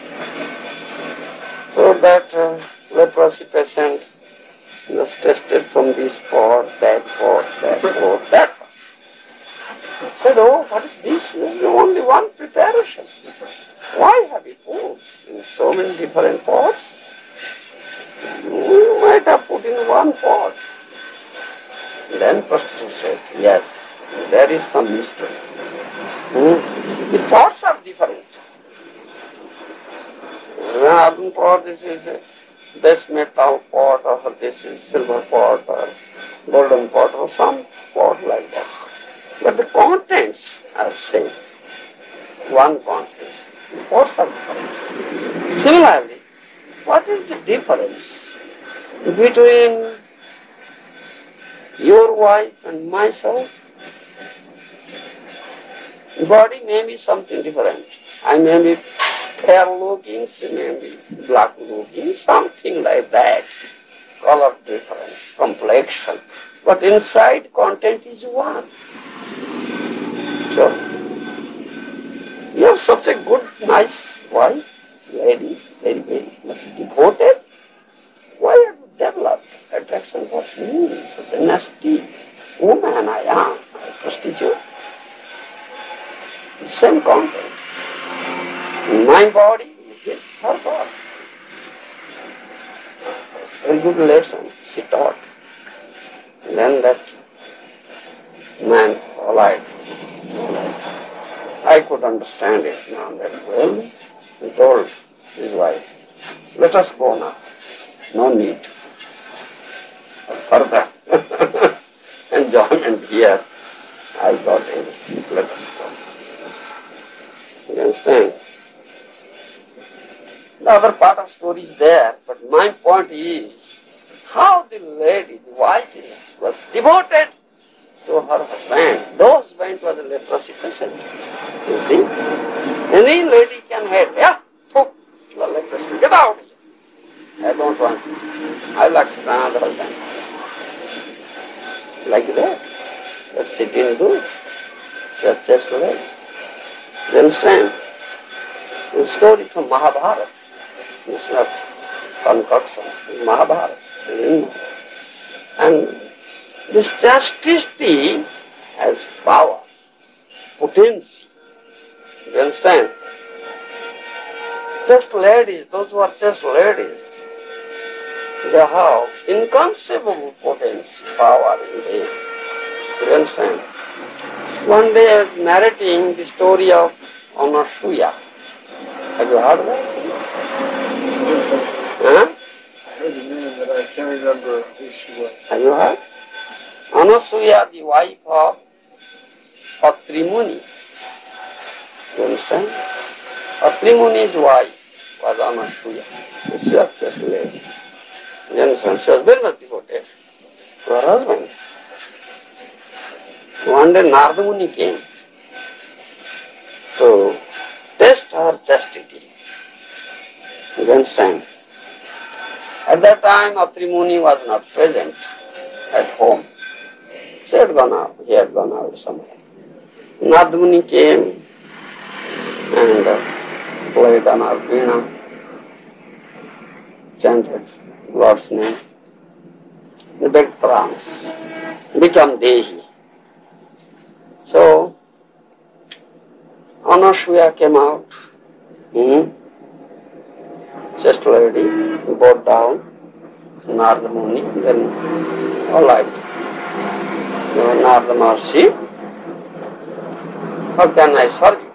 So that leprosy patient was tested from this pot, that pot, that pot, that pot. Said, oh, what is this? This is only one preparation. Why have you put in so many different pots? You might have put in one pot. Then prostitute said, yes, there is some mystery. The pots are different. Earthen pot, this is a base metal pot, or this is silver pot, or golden pot, or some pot like this. But the contents are same. One content. The pots are different. Similarly, what is the difference between your wife and myself? Body may be something different. I may be fair looking, she may be black looking, something like that. Color different, complexion. But inside content is one. So, you are such a good, nice wife, lady, very, very much devoted. Why have you developed attraction towards me? Such a nasty woman I am, a prostitute. Same content. In my body, you get her body. It's a very good lesson she taught. And then that man followed. I could understand it now that well. He told his wife, let us go now. No need for further enjoyment here. I got everything. Let us go. You understand? The other part of story is there, but my point is how the lady, the wife, was devoted to her husband. Though husband was a leprosy patient. You see? Any lady can hate, yeah, poof, you are leprosy, get out of here. I don't want you. I will accept another husband. Like that. But she didn't do it. She was just lady. You understand? The story from Mahabharata. It's not concoction. It's Mahabharata. And this chastity has power, potency. You understand? Just ladies, those who are just ladies, they have inconceivable potency, power in them. You understand? One day I was narrating the story of Anasuya. Have you heard of that? Huh? I heard the name, but I can't remember who she was. Have you heard? Anasuya, the wife of Atri Muni. You understand? Atri Muni's wife was Anasuya. She was just a lady. You understand? She was very much devoted to her husband. One day Narada Muni came to test her chastity. You understand? At that time Atri Muni was not present at home. He had gone out somewhere. Narada Muni came and played on our veena, chanted Lord's name. He begged promise, become Dehi. So, Anasuya came out, just lady, bowed down, Narada Muni, then all right. Narada Maharshi, how can I serve you?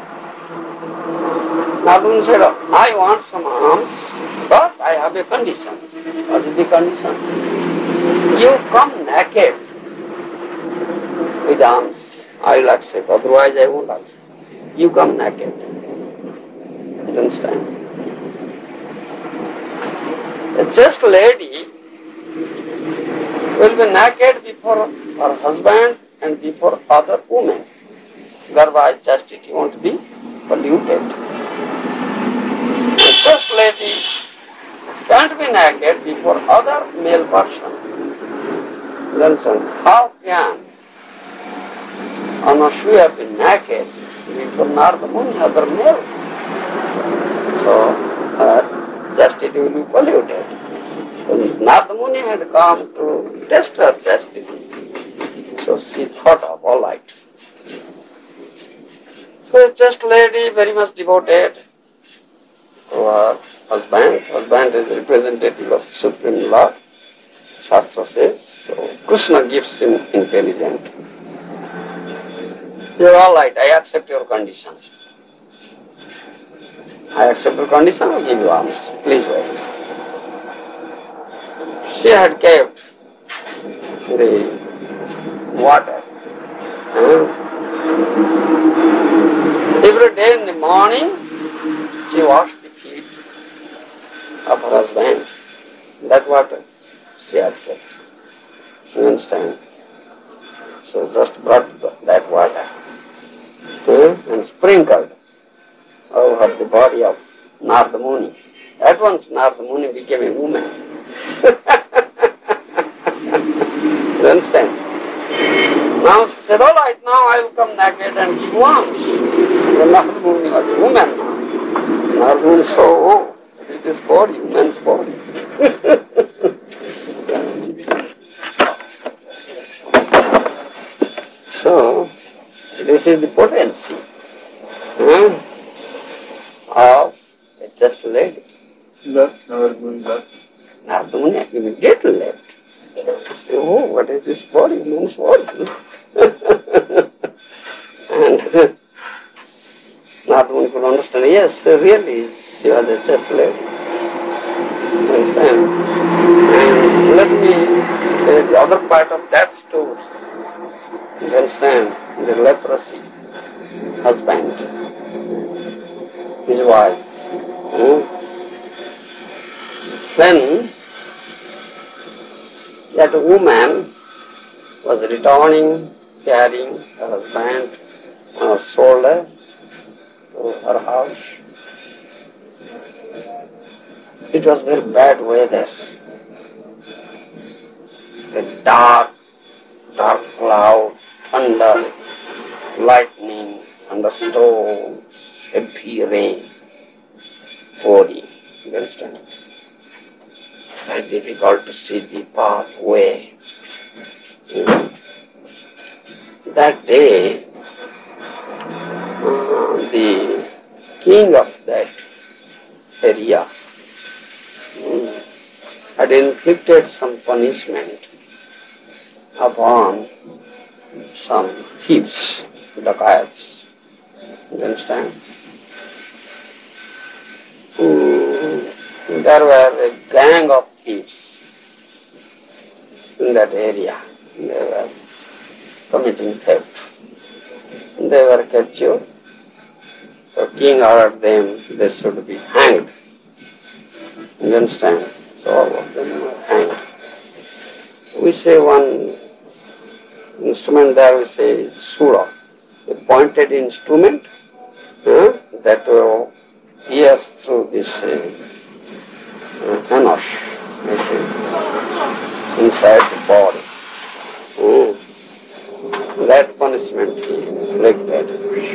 Narada Muni said, I want some alms, but I have a condition. What is the condition? You come naked with arms. I will accept, otherwise I won't accept. You come naked. You understand? A chaste lady will be naked before her husband and before other women. thereby chastity won't be polluted. A chaste lady can't be naked before other male person. Then how can Anasuya be naked before Narada Muni, other male? So chastity will be polluted. So Narada Muni had come to test her chastity. So she thought of, all right. So a chaste lady, very much devoted to her husband. Husband is representative of Supreme Lord. Shastra says. So Krishna gives him intelligence. You're all right, I accept your conditions. I accept your condition, I'll give you alms. Please wait. She had kept the water. Every day in the morning, she washed the feet of her husband. That water she had kept. You understand? So just brought that water and sprinkled over the body of Narada Muni. At once Narada Muni became a woman. You understand? Now she said, all right, now I will come naked and give alms. Narada Muni was a woman now. Narada Muni saw, oh, it is body, woman's body. So, this is the potency of a chaste lady. Narada Muni left. Narada Muni immediately left. So, oh, what is this body? Woman's body. And Narada Muni could understand, yes, really, she was a chaste lady. Understand? And let me say the other part of that story. You understand? The leprosy husband, his wife. When that woman was returning, carrying her husband on her shoulder to her house, it was very bad weather. A dark cloud, thunder, lightning, thunderstorms, heavy rain, pouring. You understand? Very difficult to see the pathway. That day, the king of that area had inflicted some punishment upon some thieves, dacoits. You understand? There were a gang of thieves in that area. They were committing theft. They were captured. So king ordered them, they should be hanged. You understand? So all of them were hanged. We say one instrument there, we say is sura, a pointed instrument that will pierce through this hanosh inside the body. That punishment he inflicted.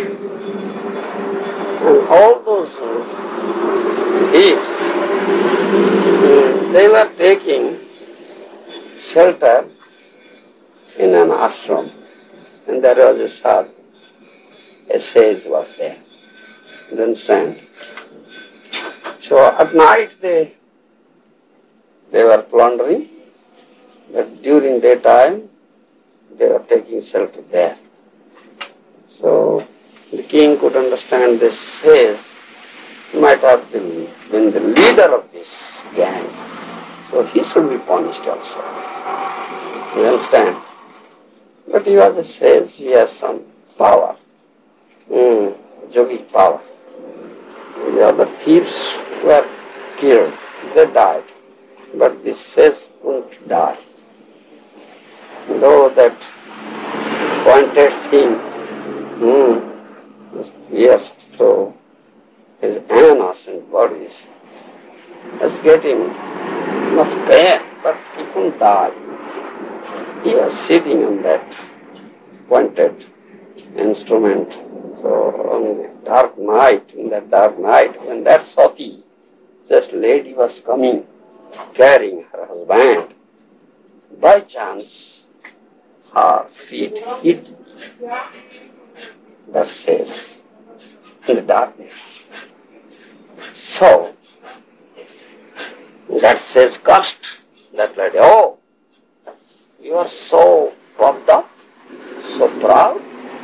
And all those thieves, they were taking shelter in an ashram, and there was a sadhu, a sage was there. You understand? So at night they were plundering, but during daytime they were taking shelter there. So the king could understand this sage might have been the leader of this gang, so he should be punished also. You understand? But he was a sage, he has some power, yogic power. The other thieves were killed, they died, but this sage wouldn't die. Though that pointed thing is pierced through his innocent bodies. Let's get him much pain, but he couldn't die. He was sitting on that pointed instrument. So on the dark night, in that dark night, when that Sati, this lady was coming, carrying her husband, by chance her feet hit that says in the darkness. So that says cursed that lady. Oh, you are so puffed up, so proud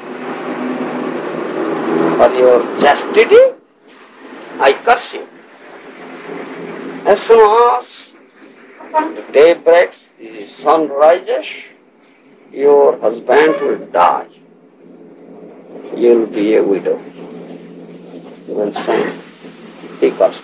for your chastity, I curse you. As soon as the day breaks, the sun rises, your husband will die. You will be a widow. You understand? He cursed.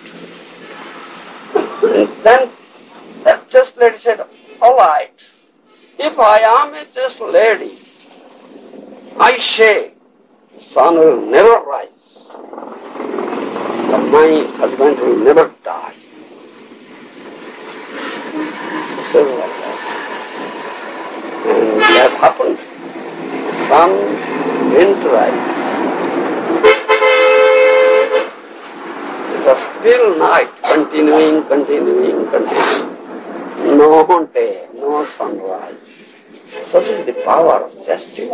And then that chaste lady said, all right, if I am a chaste lady, I say, the sun will never rise, but my husband will never die. So like that. And that happened. The sun didn't rise. It was still night, continuing. No day, no sunrise. Such is the power of chastity.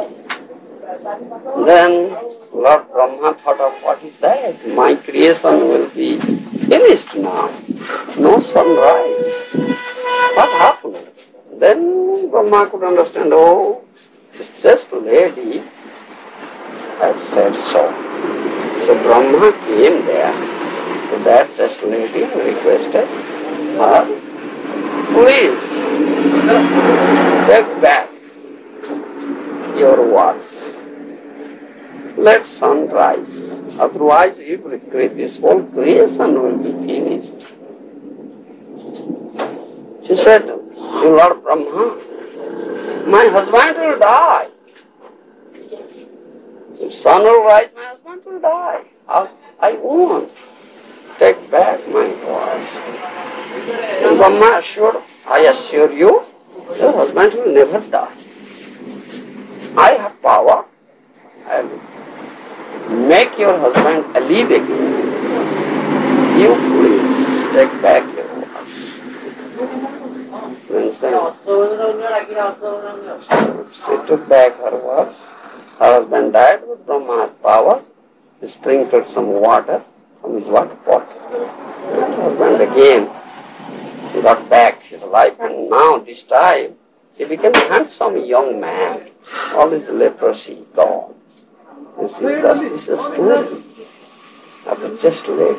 Then Lord Brahma thought of, what is that? My creation will be finished now. No sunrise. What happened? Then Brahma could understand, oh, this chaste lady had said so. So Brahma came there to that chaste lady and requested her, please take back your words. Let sun rise. Otherwise, this whole creation will be finished. She said, Lord Brahma, my husband will die. If sun will rise, my husband will die. I won't take back my words. And Brahma assured, I assure you, your husband will never die. I have power. I will make your husband alive again. You please take back your words. You understand? She took back her words. Her husband died with Brahma's power. He sprinkled some water from his water pot. And her husband again got back his life, and now this time he became a handsome young man. All his leprosy gone. You see, thus this is a story of the chaste lady.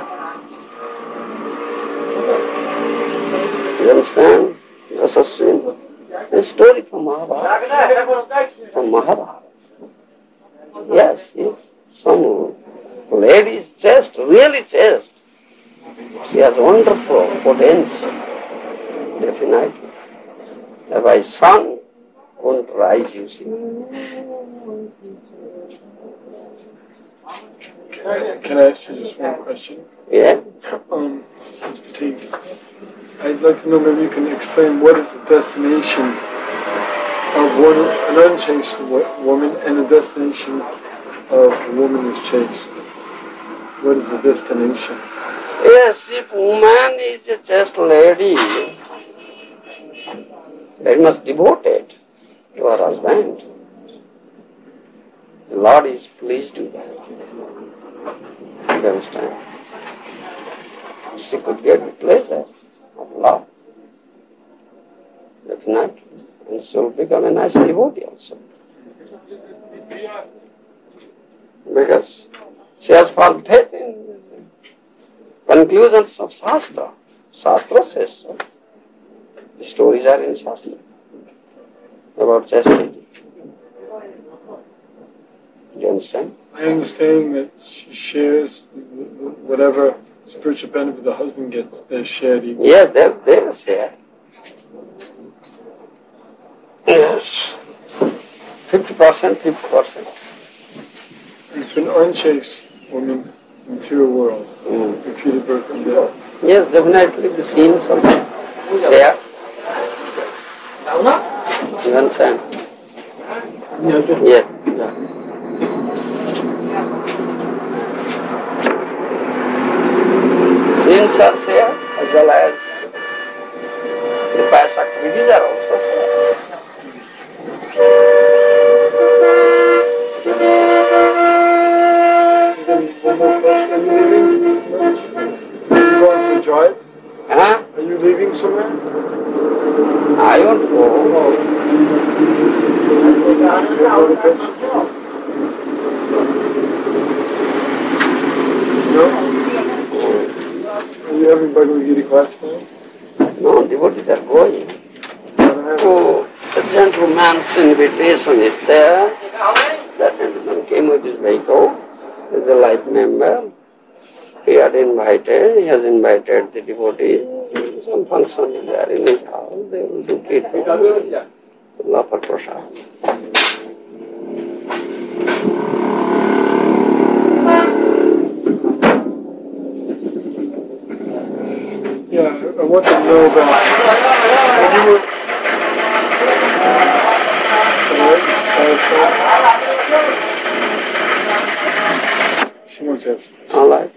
You understand? Yasaswin. A story from Mahabharata. From Mahabharata. Yes, if some lady is chaste, really chaste, she has wonderful potential, definitely. Otherwise, sun won't rise, you see. Can I ask you just one question? Yeah. I'd like to know, maybe you can explain what is the destination of an unchaste woman and the destination of a woman who's chaste. What is the destination? Yes, if woman is a chaste lady, very much devoted to her husband, the Lord is pleased with that. You understand? She could get the pleasure of love, definitely, and she will become a nice devotee also. Because she has firm faith in conclusions of Shastra. Shastra says so. The stories are in Shastra about chastity. Do you understand? I understand that she shares whatever spiritual benefit the husband gets, they're shared equally. Yes, they're shared. Yes. 50%, 50%. to an unchaste woman in the material world, repeated birth and death. Yes, definitely the sins also share. You understand? Yes. Yeah. Sins are shared as well as the past activities are also shared. One more question. Are you leaving? Are you going for a drive? Huh? Are you leaving somewhere? I don't go. You have another question? No? Are you having Bhagavad Gita class now? No, devotees are going. Oh, the gentleman's invitation is there. That gentleman came with his vehicle. He is a life member. He had invited, he has invited the devotees. Some function is there in his house. They will do kirtan. Offer prasad. Yeah, I want to know about when you were she wants to ask. All right.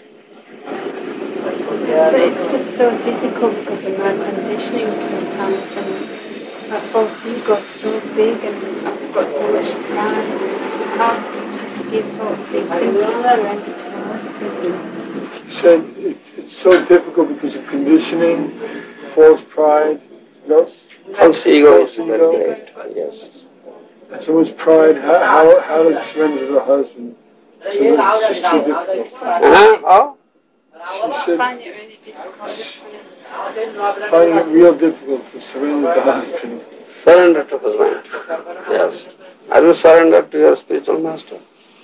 So it's just so difficult because of my conditioning sometimes, and my false ego is so big, and I've got so much pride. How to give up these things and surrender to my husband? She said it's so difficult because of conditioning, false pride, False ego is very great. Yes. and so much pride. How to surrender to the husband? So it's just too difficult. How? She said, I find it really difficult. finding it real difficult to surrender to the husband. Surrender to husband. Yes. Are you surrendered to your spiritual master?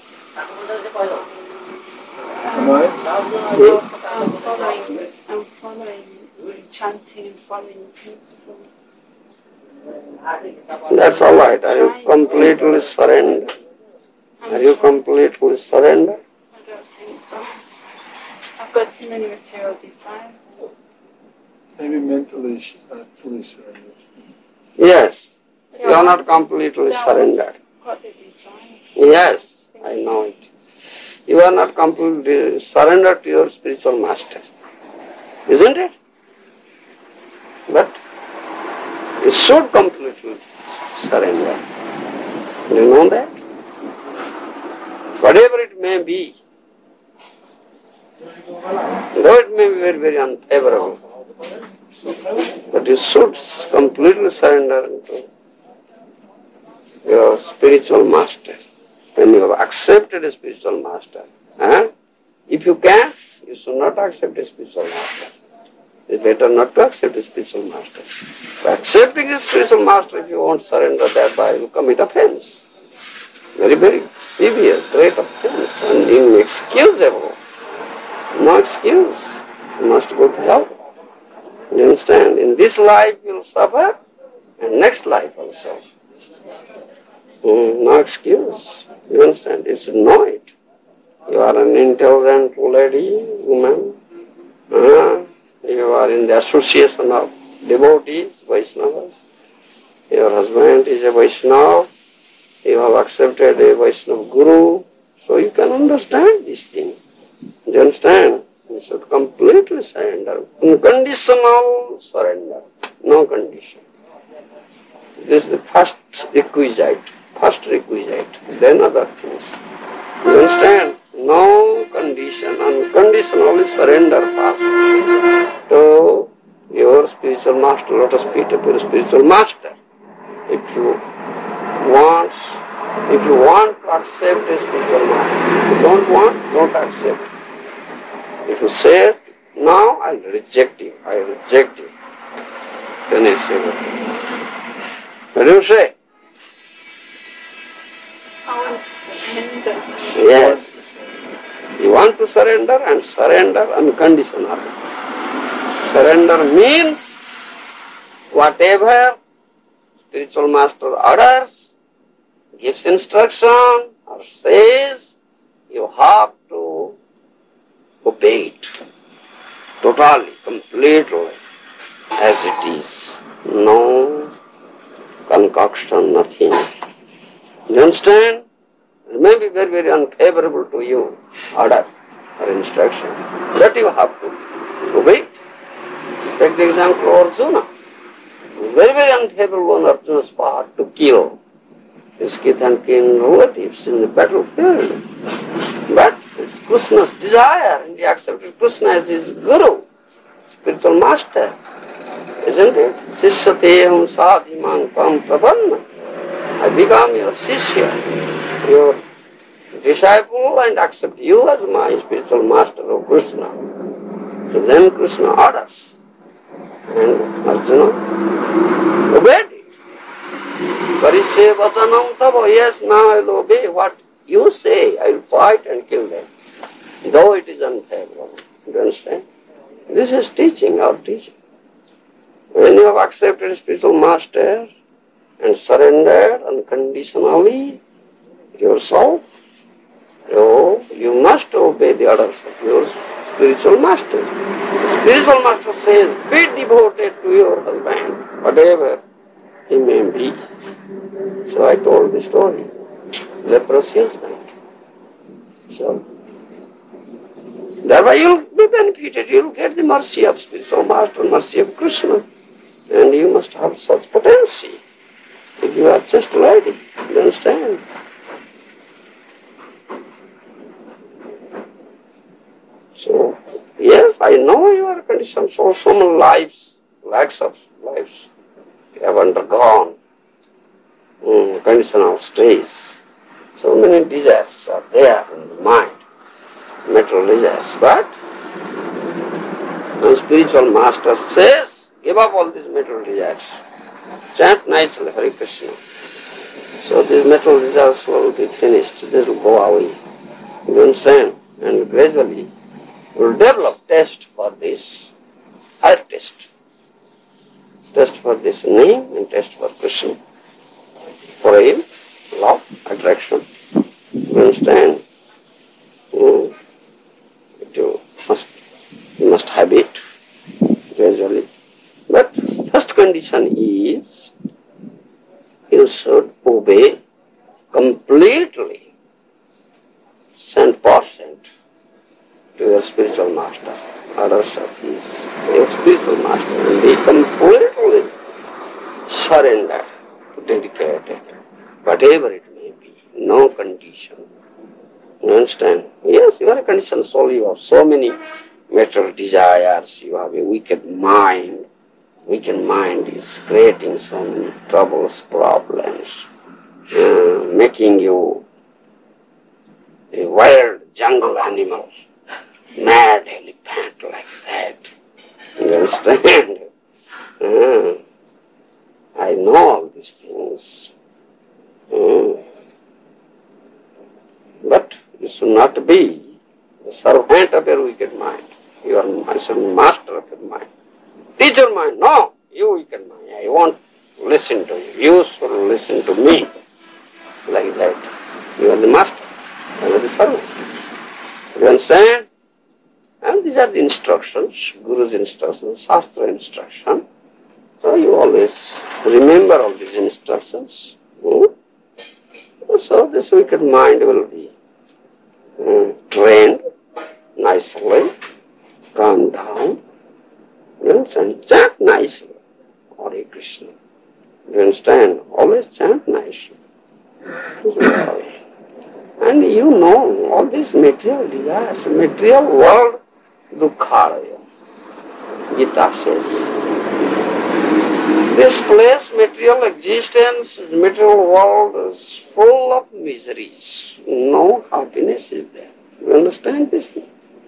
Am I? I'm following chanting and following principles. That's all right. Are you completely surrendered? Are you completely surrendered? I don't think so. I've got too many material desires. Maybe mentally she's not fully surrendered. Yes. You are not completely surrendered. Got the desires. Yes, I know it. You are not completely surrendered to your spiritual master. Isn't it? But you should completely surrender. Do you know that? Whatever it may be, though it may be very, very unfavorable, but you should completely surrender to your spiritual master. When you have accepted a spiritual master, if you can, you should not accept a spiritual master. It's better not to accept a spiritual master. By accepting a spiritual master, if you won't surrender, thereby you commit offense. Very, very severe, great offense, and inexcusable. No excuse. You must go to hell. You understand? In this life you will suffer, and next life also. No excuse. You understand? You should know it. You are an intelligent lady, woman. You are in the association of devotees, Vaishnavas. Your husband is a Vaishnava. You have accepted a Vaishnava Guru. So you can understand this thing. Do you understand? You should completely surrender. Unconditional surrender. No condition. This is the first requisite. Then other things. You understand? No condition. Unconditionally surrender first to your spiritual master. Let us speak of your spiritual master. If you want to accept a spiritual master, if you don't want, don't accept. If you say, now I'll reject you, then you say, what do you say? I want to surrender. Yes. You want to surrender and surrender unconditionally. Surrender means whatever spiritual master orders, gives instruction or says, you have to obey it totally, completely, as it is. No concoction, nothing. You understand? It may be very, very unfavorable to you, order or instruction. That you have to obey. Take the example of Arjuna. Very, very unfavorable on Arjuna's part to kill his kith and kin relatives in the battlefield. But it's Krishna's desire, and he accepted Krishna as his guru, spiritual master. Isn't it? Sishyateham sadhimam tam prapanna. I become your Sishya, your disciple, and accept you as my spiritual master of Krishna. So then Krishna orders, and Arjuna obeyed it. Parishe vachanam tava, yes, now I will obey what you say. I will fight and kill them, though it is unfavorable. You understand? This is teaching, our teaching. When you have accepted spiritual master and surrendered unconditionally yourself, you must obey the orders of your spiritual master. The spiritual master says, be devoted to your husband, whatever he may be. So I told the story, leprosy husband. So, thereby you will be benefited, you will get the mercy of spiritual master, mercy of Krishna. And you must have such potency if you are just ready. You understand? So, yes, I know your condition. So many lives, lakhs of lives you have undergone conditional stress. So many desires are there in the mind, material desires. But the spiritual master says, give up all these material desires. Chant nicely Hare Krishna. So these material desires will be finished. This will go away. You understand? And gradually you will develop taste for this, higher taste. Taste for this name and taste for Krishna. For him, love, attraction. You understand? You must have it gradually. But first condition is you should obey completely, 100% to your spiritual master, orders of his, your spiritual master, and be completely surrendered, dedicated, whatever it may be, no condition. You understand? Yes, you are a conditioned soul, you have so many material desires, you have a wicked mind. Wicked mind is creating so many troubles, problems, making you a wild jungle animal, mad elephant like that. You understand? I know all these things. But you should not be the servant of your wicked mind. You are master of your mind. Teach your mind. No, you wicked mind. I won't listen to you. You should listen to me. Like that. You are the master. I am the servant. You understand? And these are the instructions, Guru's instructions, Shastra instruction. So you always remember all these instructions. So this wicked mind will be trained nicely, calm down, and chant nicely. Hare Krishna. You understand? Always chant nicely. And you know all these material desires, material world, dukkhalaya. Gita says. This place, material existence, material world is full of miseries. No happiness is there. You understand this thing?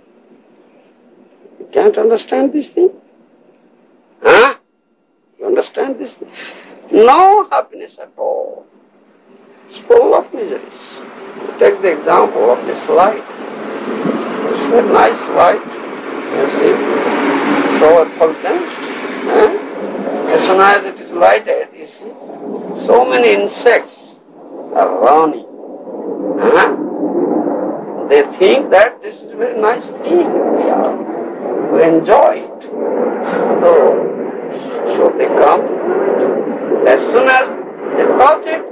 You can't understand this thing? Huh? You understand this thing? No happiness at all. It's full of miseries. You take the example of this light. It's a nice light. You see? So effulgent. As soon as it is lighted, you see, so many insects are running. they think that this is a very nice thing. We are to enjoy it. So they come. As soon as they touch it,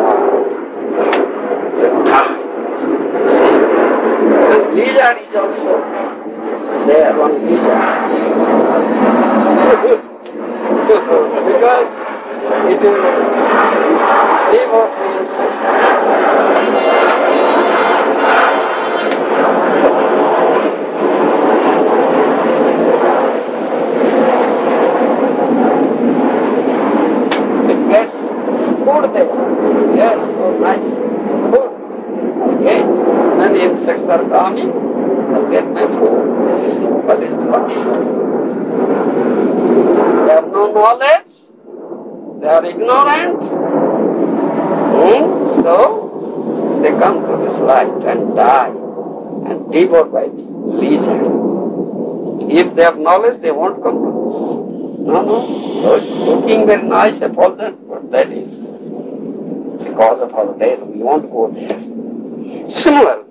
they die. You see, and lizard is also there, one lizard. Because it will live off the insect. It gets food there. Yes, so nice food. Okay, many insects are coming, I'll get my food. You see, what is the lunch? They have no knowledge, they are ignorant, so they come to this light and die and devoured by the lizard. If they have knowledge, they won't come to this. No, looking very nice, effulgent, but that is because of our death, we won't go there. Similarly,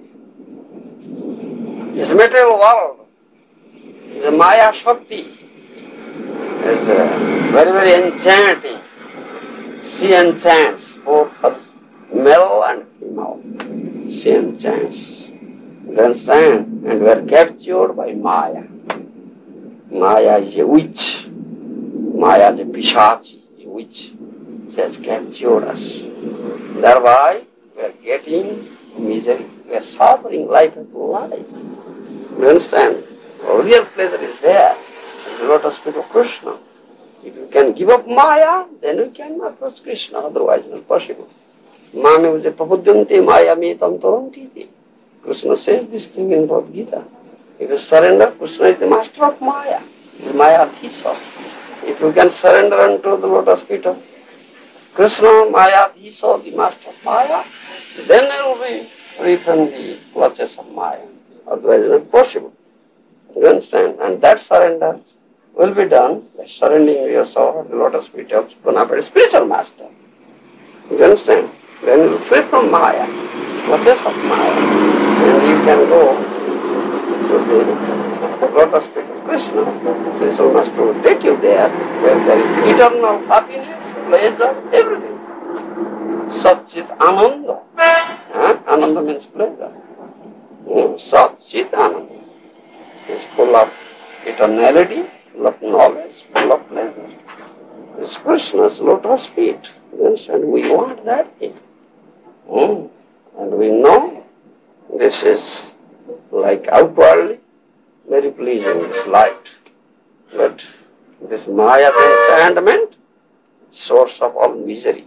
this material world is a Maya Shakti. Is very, very enchanting. She enchants both us, male and female. She enchants. You understand? And we are captured by Maya. Maya is a witch. Maya is a pishachi, a witch. She has captured us. Thereby, we are getting misery. We are suffering life into life. You understand? Our real pleasure is there. The lotus feet of Krishna. If you can give up Maya, then you can approach Krishna, otherwise not possible. Mame uje prabudyanti Maya metam taranti. Krishna says this thing in Bhagavad Gita. If you surrender, Krishna is the master of Maya, the Maya Adhisa. If you can surrender unto the lotus feet of Krishna, Maya Adhisa, the master of Maya, then you will be free from the clutches of Maya, otherwise not possible. You understand? And that surrender will be done by surrendering yourself at the lotus feet of a spiritual master. You understand? Then you will free from Maya, process of Maya, and you can go to the lotus feet of Krishna. Spiritual master will take you there, where there is eternal happiness, pleasure, everything. Satchit Ananda. Ananda means pleasure. Satchit Ananda is full of eternality, full of knowledge, full of pleasure. It's Krishna's lotus feet. And we want that thing. And we know this is like outwardly very pleasing, this light. But this Maya enchantment, source of all misery.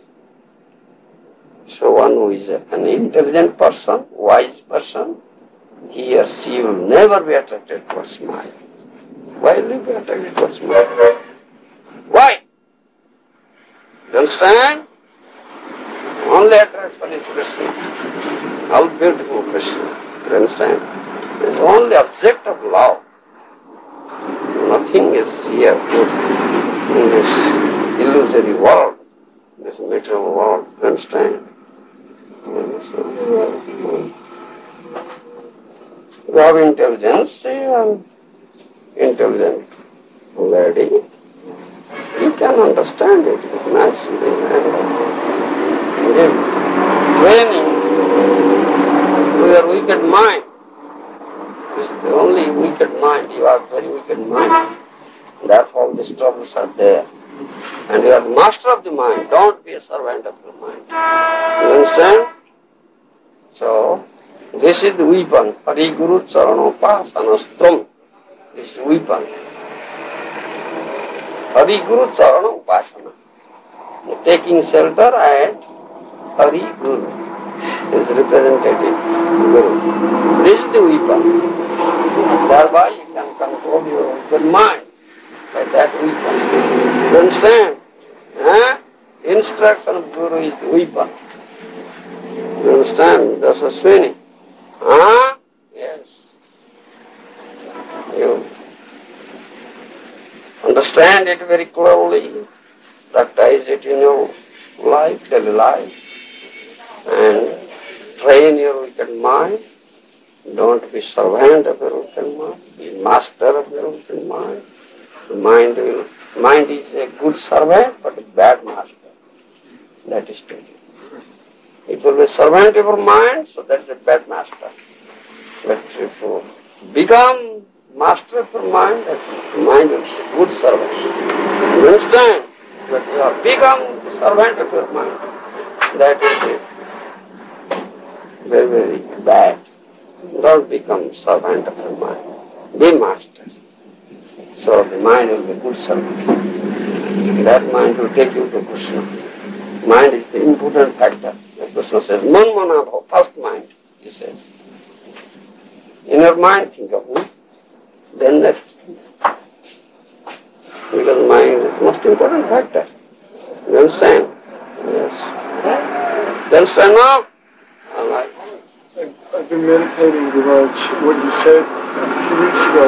So one who is an intelligent person, wise person, he or she will never be attracted towards Maya. Why will you be attracted towards Maya? Why? You understand? Only attraction is Krishna. How beautiful Krishna. You understand? There is only object of love. Nothing is here good in this illusory world, this material world. You understand? You have intelligence, you are intelligent lady. You can understand it nicely and give training to your wicked mind. This is the only wicked mind. You have very wicked mind. Therefore these troubles are there. And you are the master of the mind. Don't be a servant of your mind. You understand? So, this is the weapon. Hari Guru Charanopasana. This is the weapon. Hari Guru Charanopasana. Taking shelter at Hari Guru. His representative Guru. This is the weapon. Thereby you can control your wicked mind by that weapon. You understand? Instruction of Guru is the weapon. You understand? That's a swing. Yes. You understand it very clearly, practice it in your life, daily life, and train your wicked mind, Don't be servant of your open mind. Be master of your open mind. The mind is a good servant, but a bad master. That is stated. It will be servant of your mind, so that is a bad master. But if you become master of your mind, that mind will be a good servant. You understand? But you have become the servant of your mind. That is very, very bad. Don't become servant of your mind. Be master. So the mind will be good servant. That mind will take you to Krishna. Mind is the important factor. Krishna says, Man Manabha, first mind, he says. In your mind, think of me. Then next. Because mind is the most important factor. You understand? Yes. You understand now? All right. I've been meditating, Viraj, what you said a few weeks ago.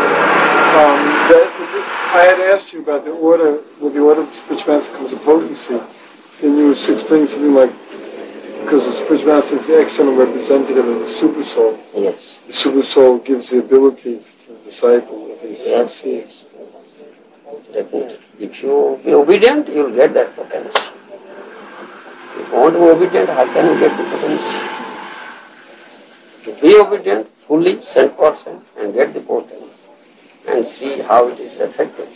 I had asked you about the order, with the order of the spiritual master comes a potency. Then you were explaining something like, because the spiritual master is the external representative of the super soul. Yes. The super soul gives the ability to the disciple if he's sincere. Yes. Definitely. If you be obedient, you will get that potency. If you want to be obedient, how can you get the potency? To be obedient fully, 100%, and get the potency, and see how it is affected.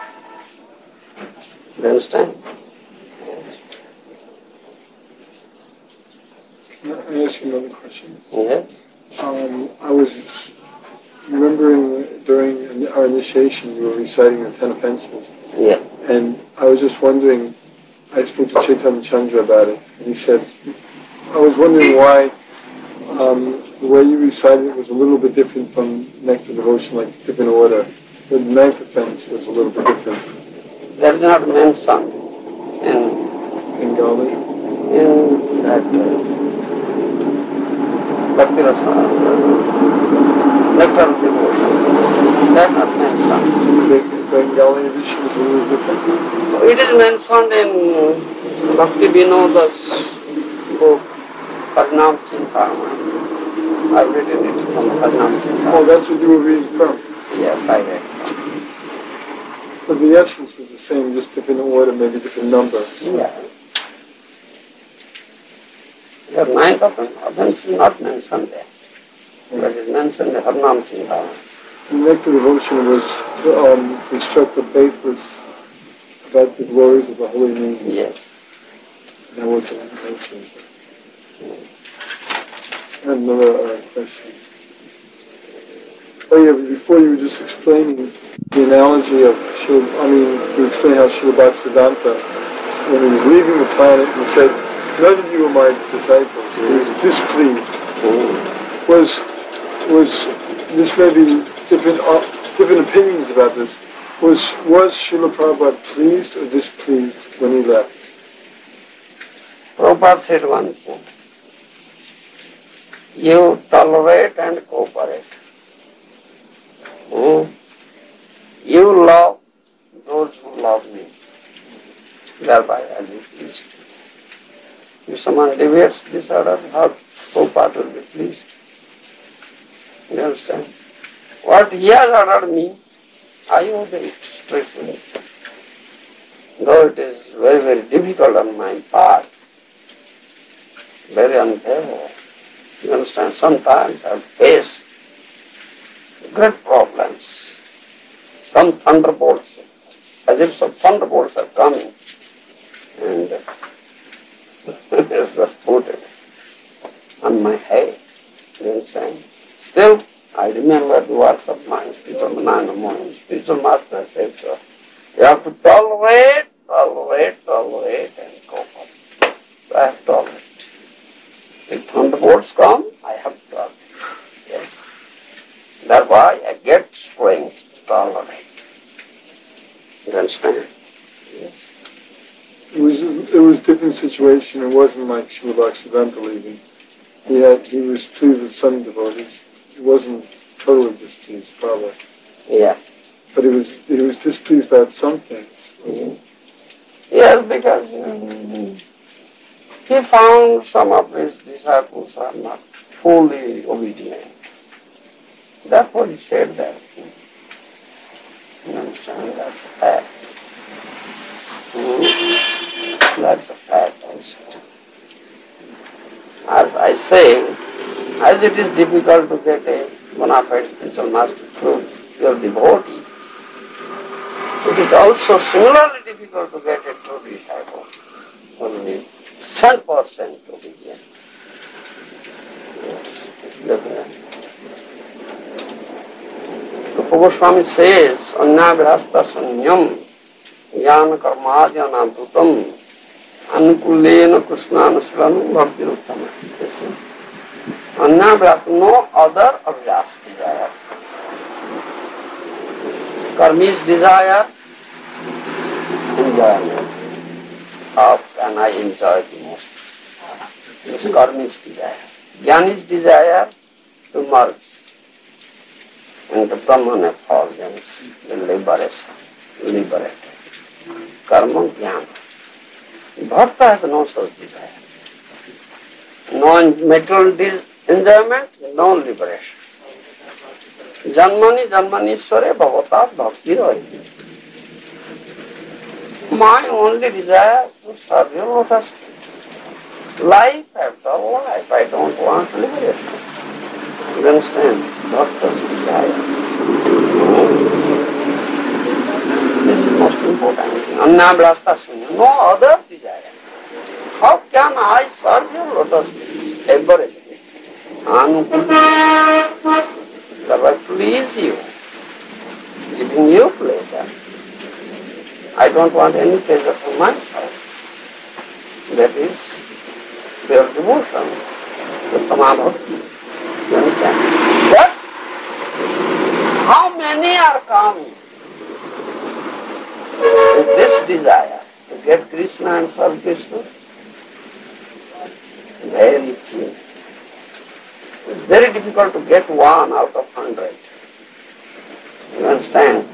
You understand? Can I ask you another question? Yes. I was remembering during our initiation you were reciting the 10 offenses. Yeah. And I was just wondering, I spoke to Chaitanya Chandra about it, and he said, I was wondering why the way you recited it was a little bit different from Nectar Devotion, like different order. The 9th offense was a little bit different. That is not mentioned in Bengali. In that Bhakti Rasa, Nectar of Devotion. That is not mentioned. The Bengali edition is a little different. It is mentioned in Bhakti Vinoda's book, Harinam Chintamani. I've written it from Harinam Chintamani. Oh, that's what you were reading from? Yes, I read. But the essence was the same, just different order, maybe different number. Yeah. The 9th offense is not mentioned there. But it is mentioned in Harinam Chintamani. The Nectar Devotion was to instruct the faithless about the glories of the holy name. Yes. That wasn't mentioned. I had another question. Oh yeah, but before you were just explaining the analogy of you explained how Srila Bhaktisiddhanta, when he was leaving the planet, he said, none of you are my disciples. He was displeased. Was this maybe different opinions about this? Was Srila Prabhupada pleased or displeased when he left? Prabhupada said one thing. You tolerate and cooperate. You love those who love me. Thereby I will be pleased. If someone deviates this order, how Prabhupada will be pleased? You understand? What he has ordered me, I obey it strictly. Though it is very, very difficult on my part, very unfavorable. You understand? Sometimes I face great problems. Some thunderbolts, as if some thunderbolts are coming, and it's just put it on my head. You understand? Still, I remember the words of my spiritual man in the morning. Spiritual master said so. You have to tolerate, and cooperate. So I have to tolerate. If thunderbolts come, I have to tolerate. Yes. That's why I get strength to tolerate. You understand? Yes. It was a different situation. It wasn't like Srila Bhaktisiddhanta leaving. He was pleased with some devotees. He wasn't totally displeased, probably. Yeah. But he was displeased about some things. Mm-hmm. Yes, because he found some of his disciples are not fully obedient. Therefore he said that. You understand? That's a fact. That's a fact also. As I say, as it is difficult to get a bona fide spiritual master through your devotee, it is also similarly difficult to get a true disciple. Only 100% obedient. Yes, definitely. Rupa Goswami says, Anyabhyasta sunyam jnana karmadhyana bhutam anukulena krishnanuslanam bhakti uttama. Anyabhyasta, no other abhyas desire. Karmi's desire, enjoyment. How can I enjoy the most? This karmi's desire. Jnani's desire to merge into Brahman effulgence, the liberation, liberated. Karma, jnana. Bhakta has no such desire. No material enjoyment, no liberation. Janmani janmanishware bhavatat bhakti rohi. My only desire to serve your lotus feet. Life after life, I don't want liberation. You understand? Bhakta's desire. This is most important thing. Anyabhyasta sunya. No other desire. How can I serve your lotus feet? Everything. Anukula. That will please you, giving you pleasure. I don't want any pleasure for myself. That is pure devotion, uttama bhakti. You understand? But how many are coming with this desire to get Krishna and serve Krishna? Very few. It's very difficult to get 1 out of 100. You understand?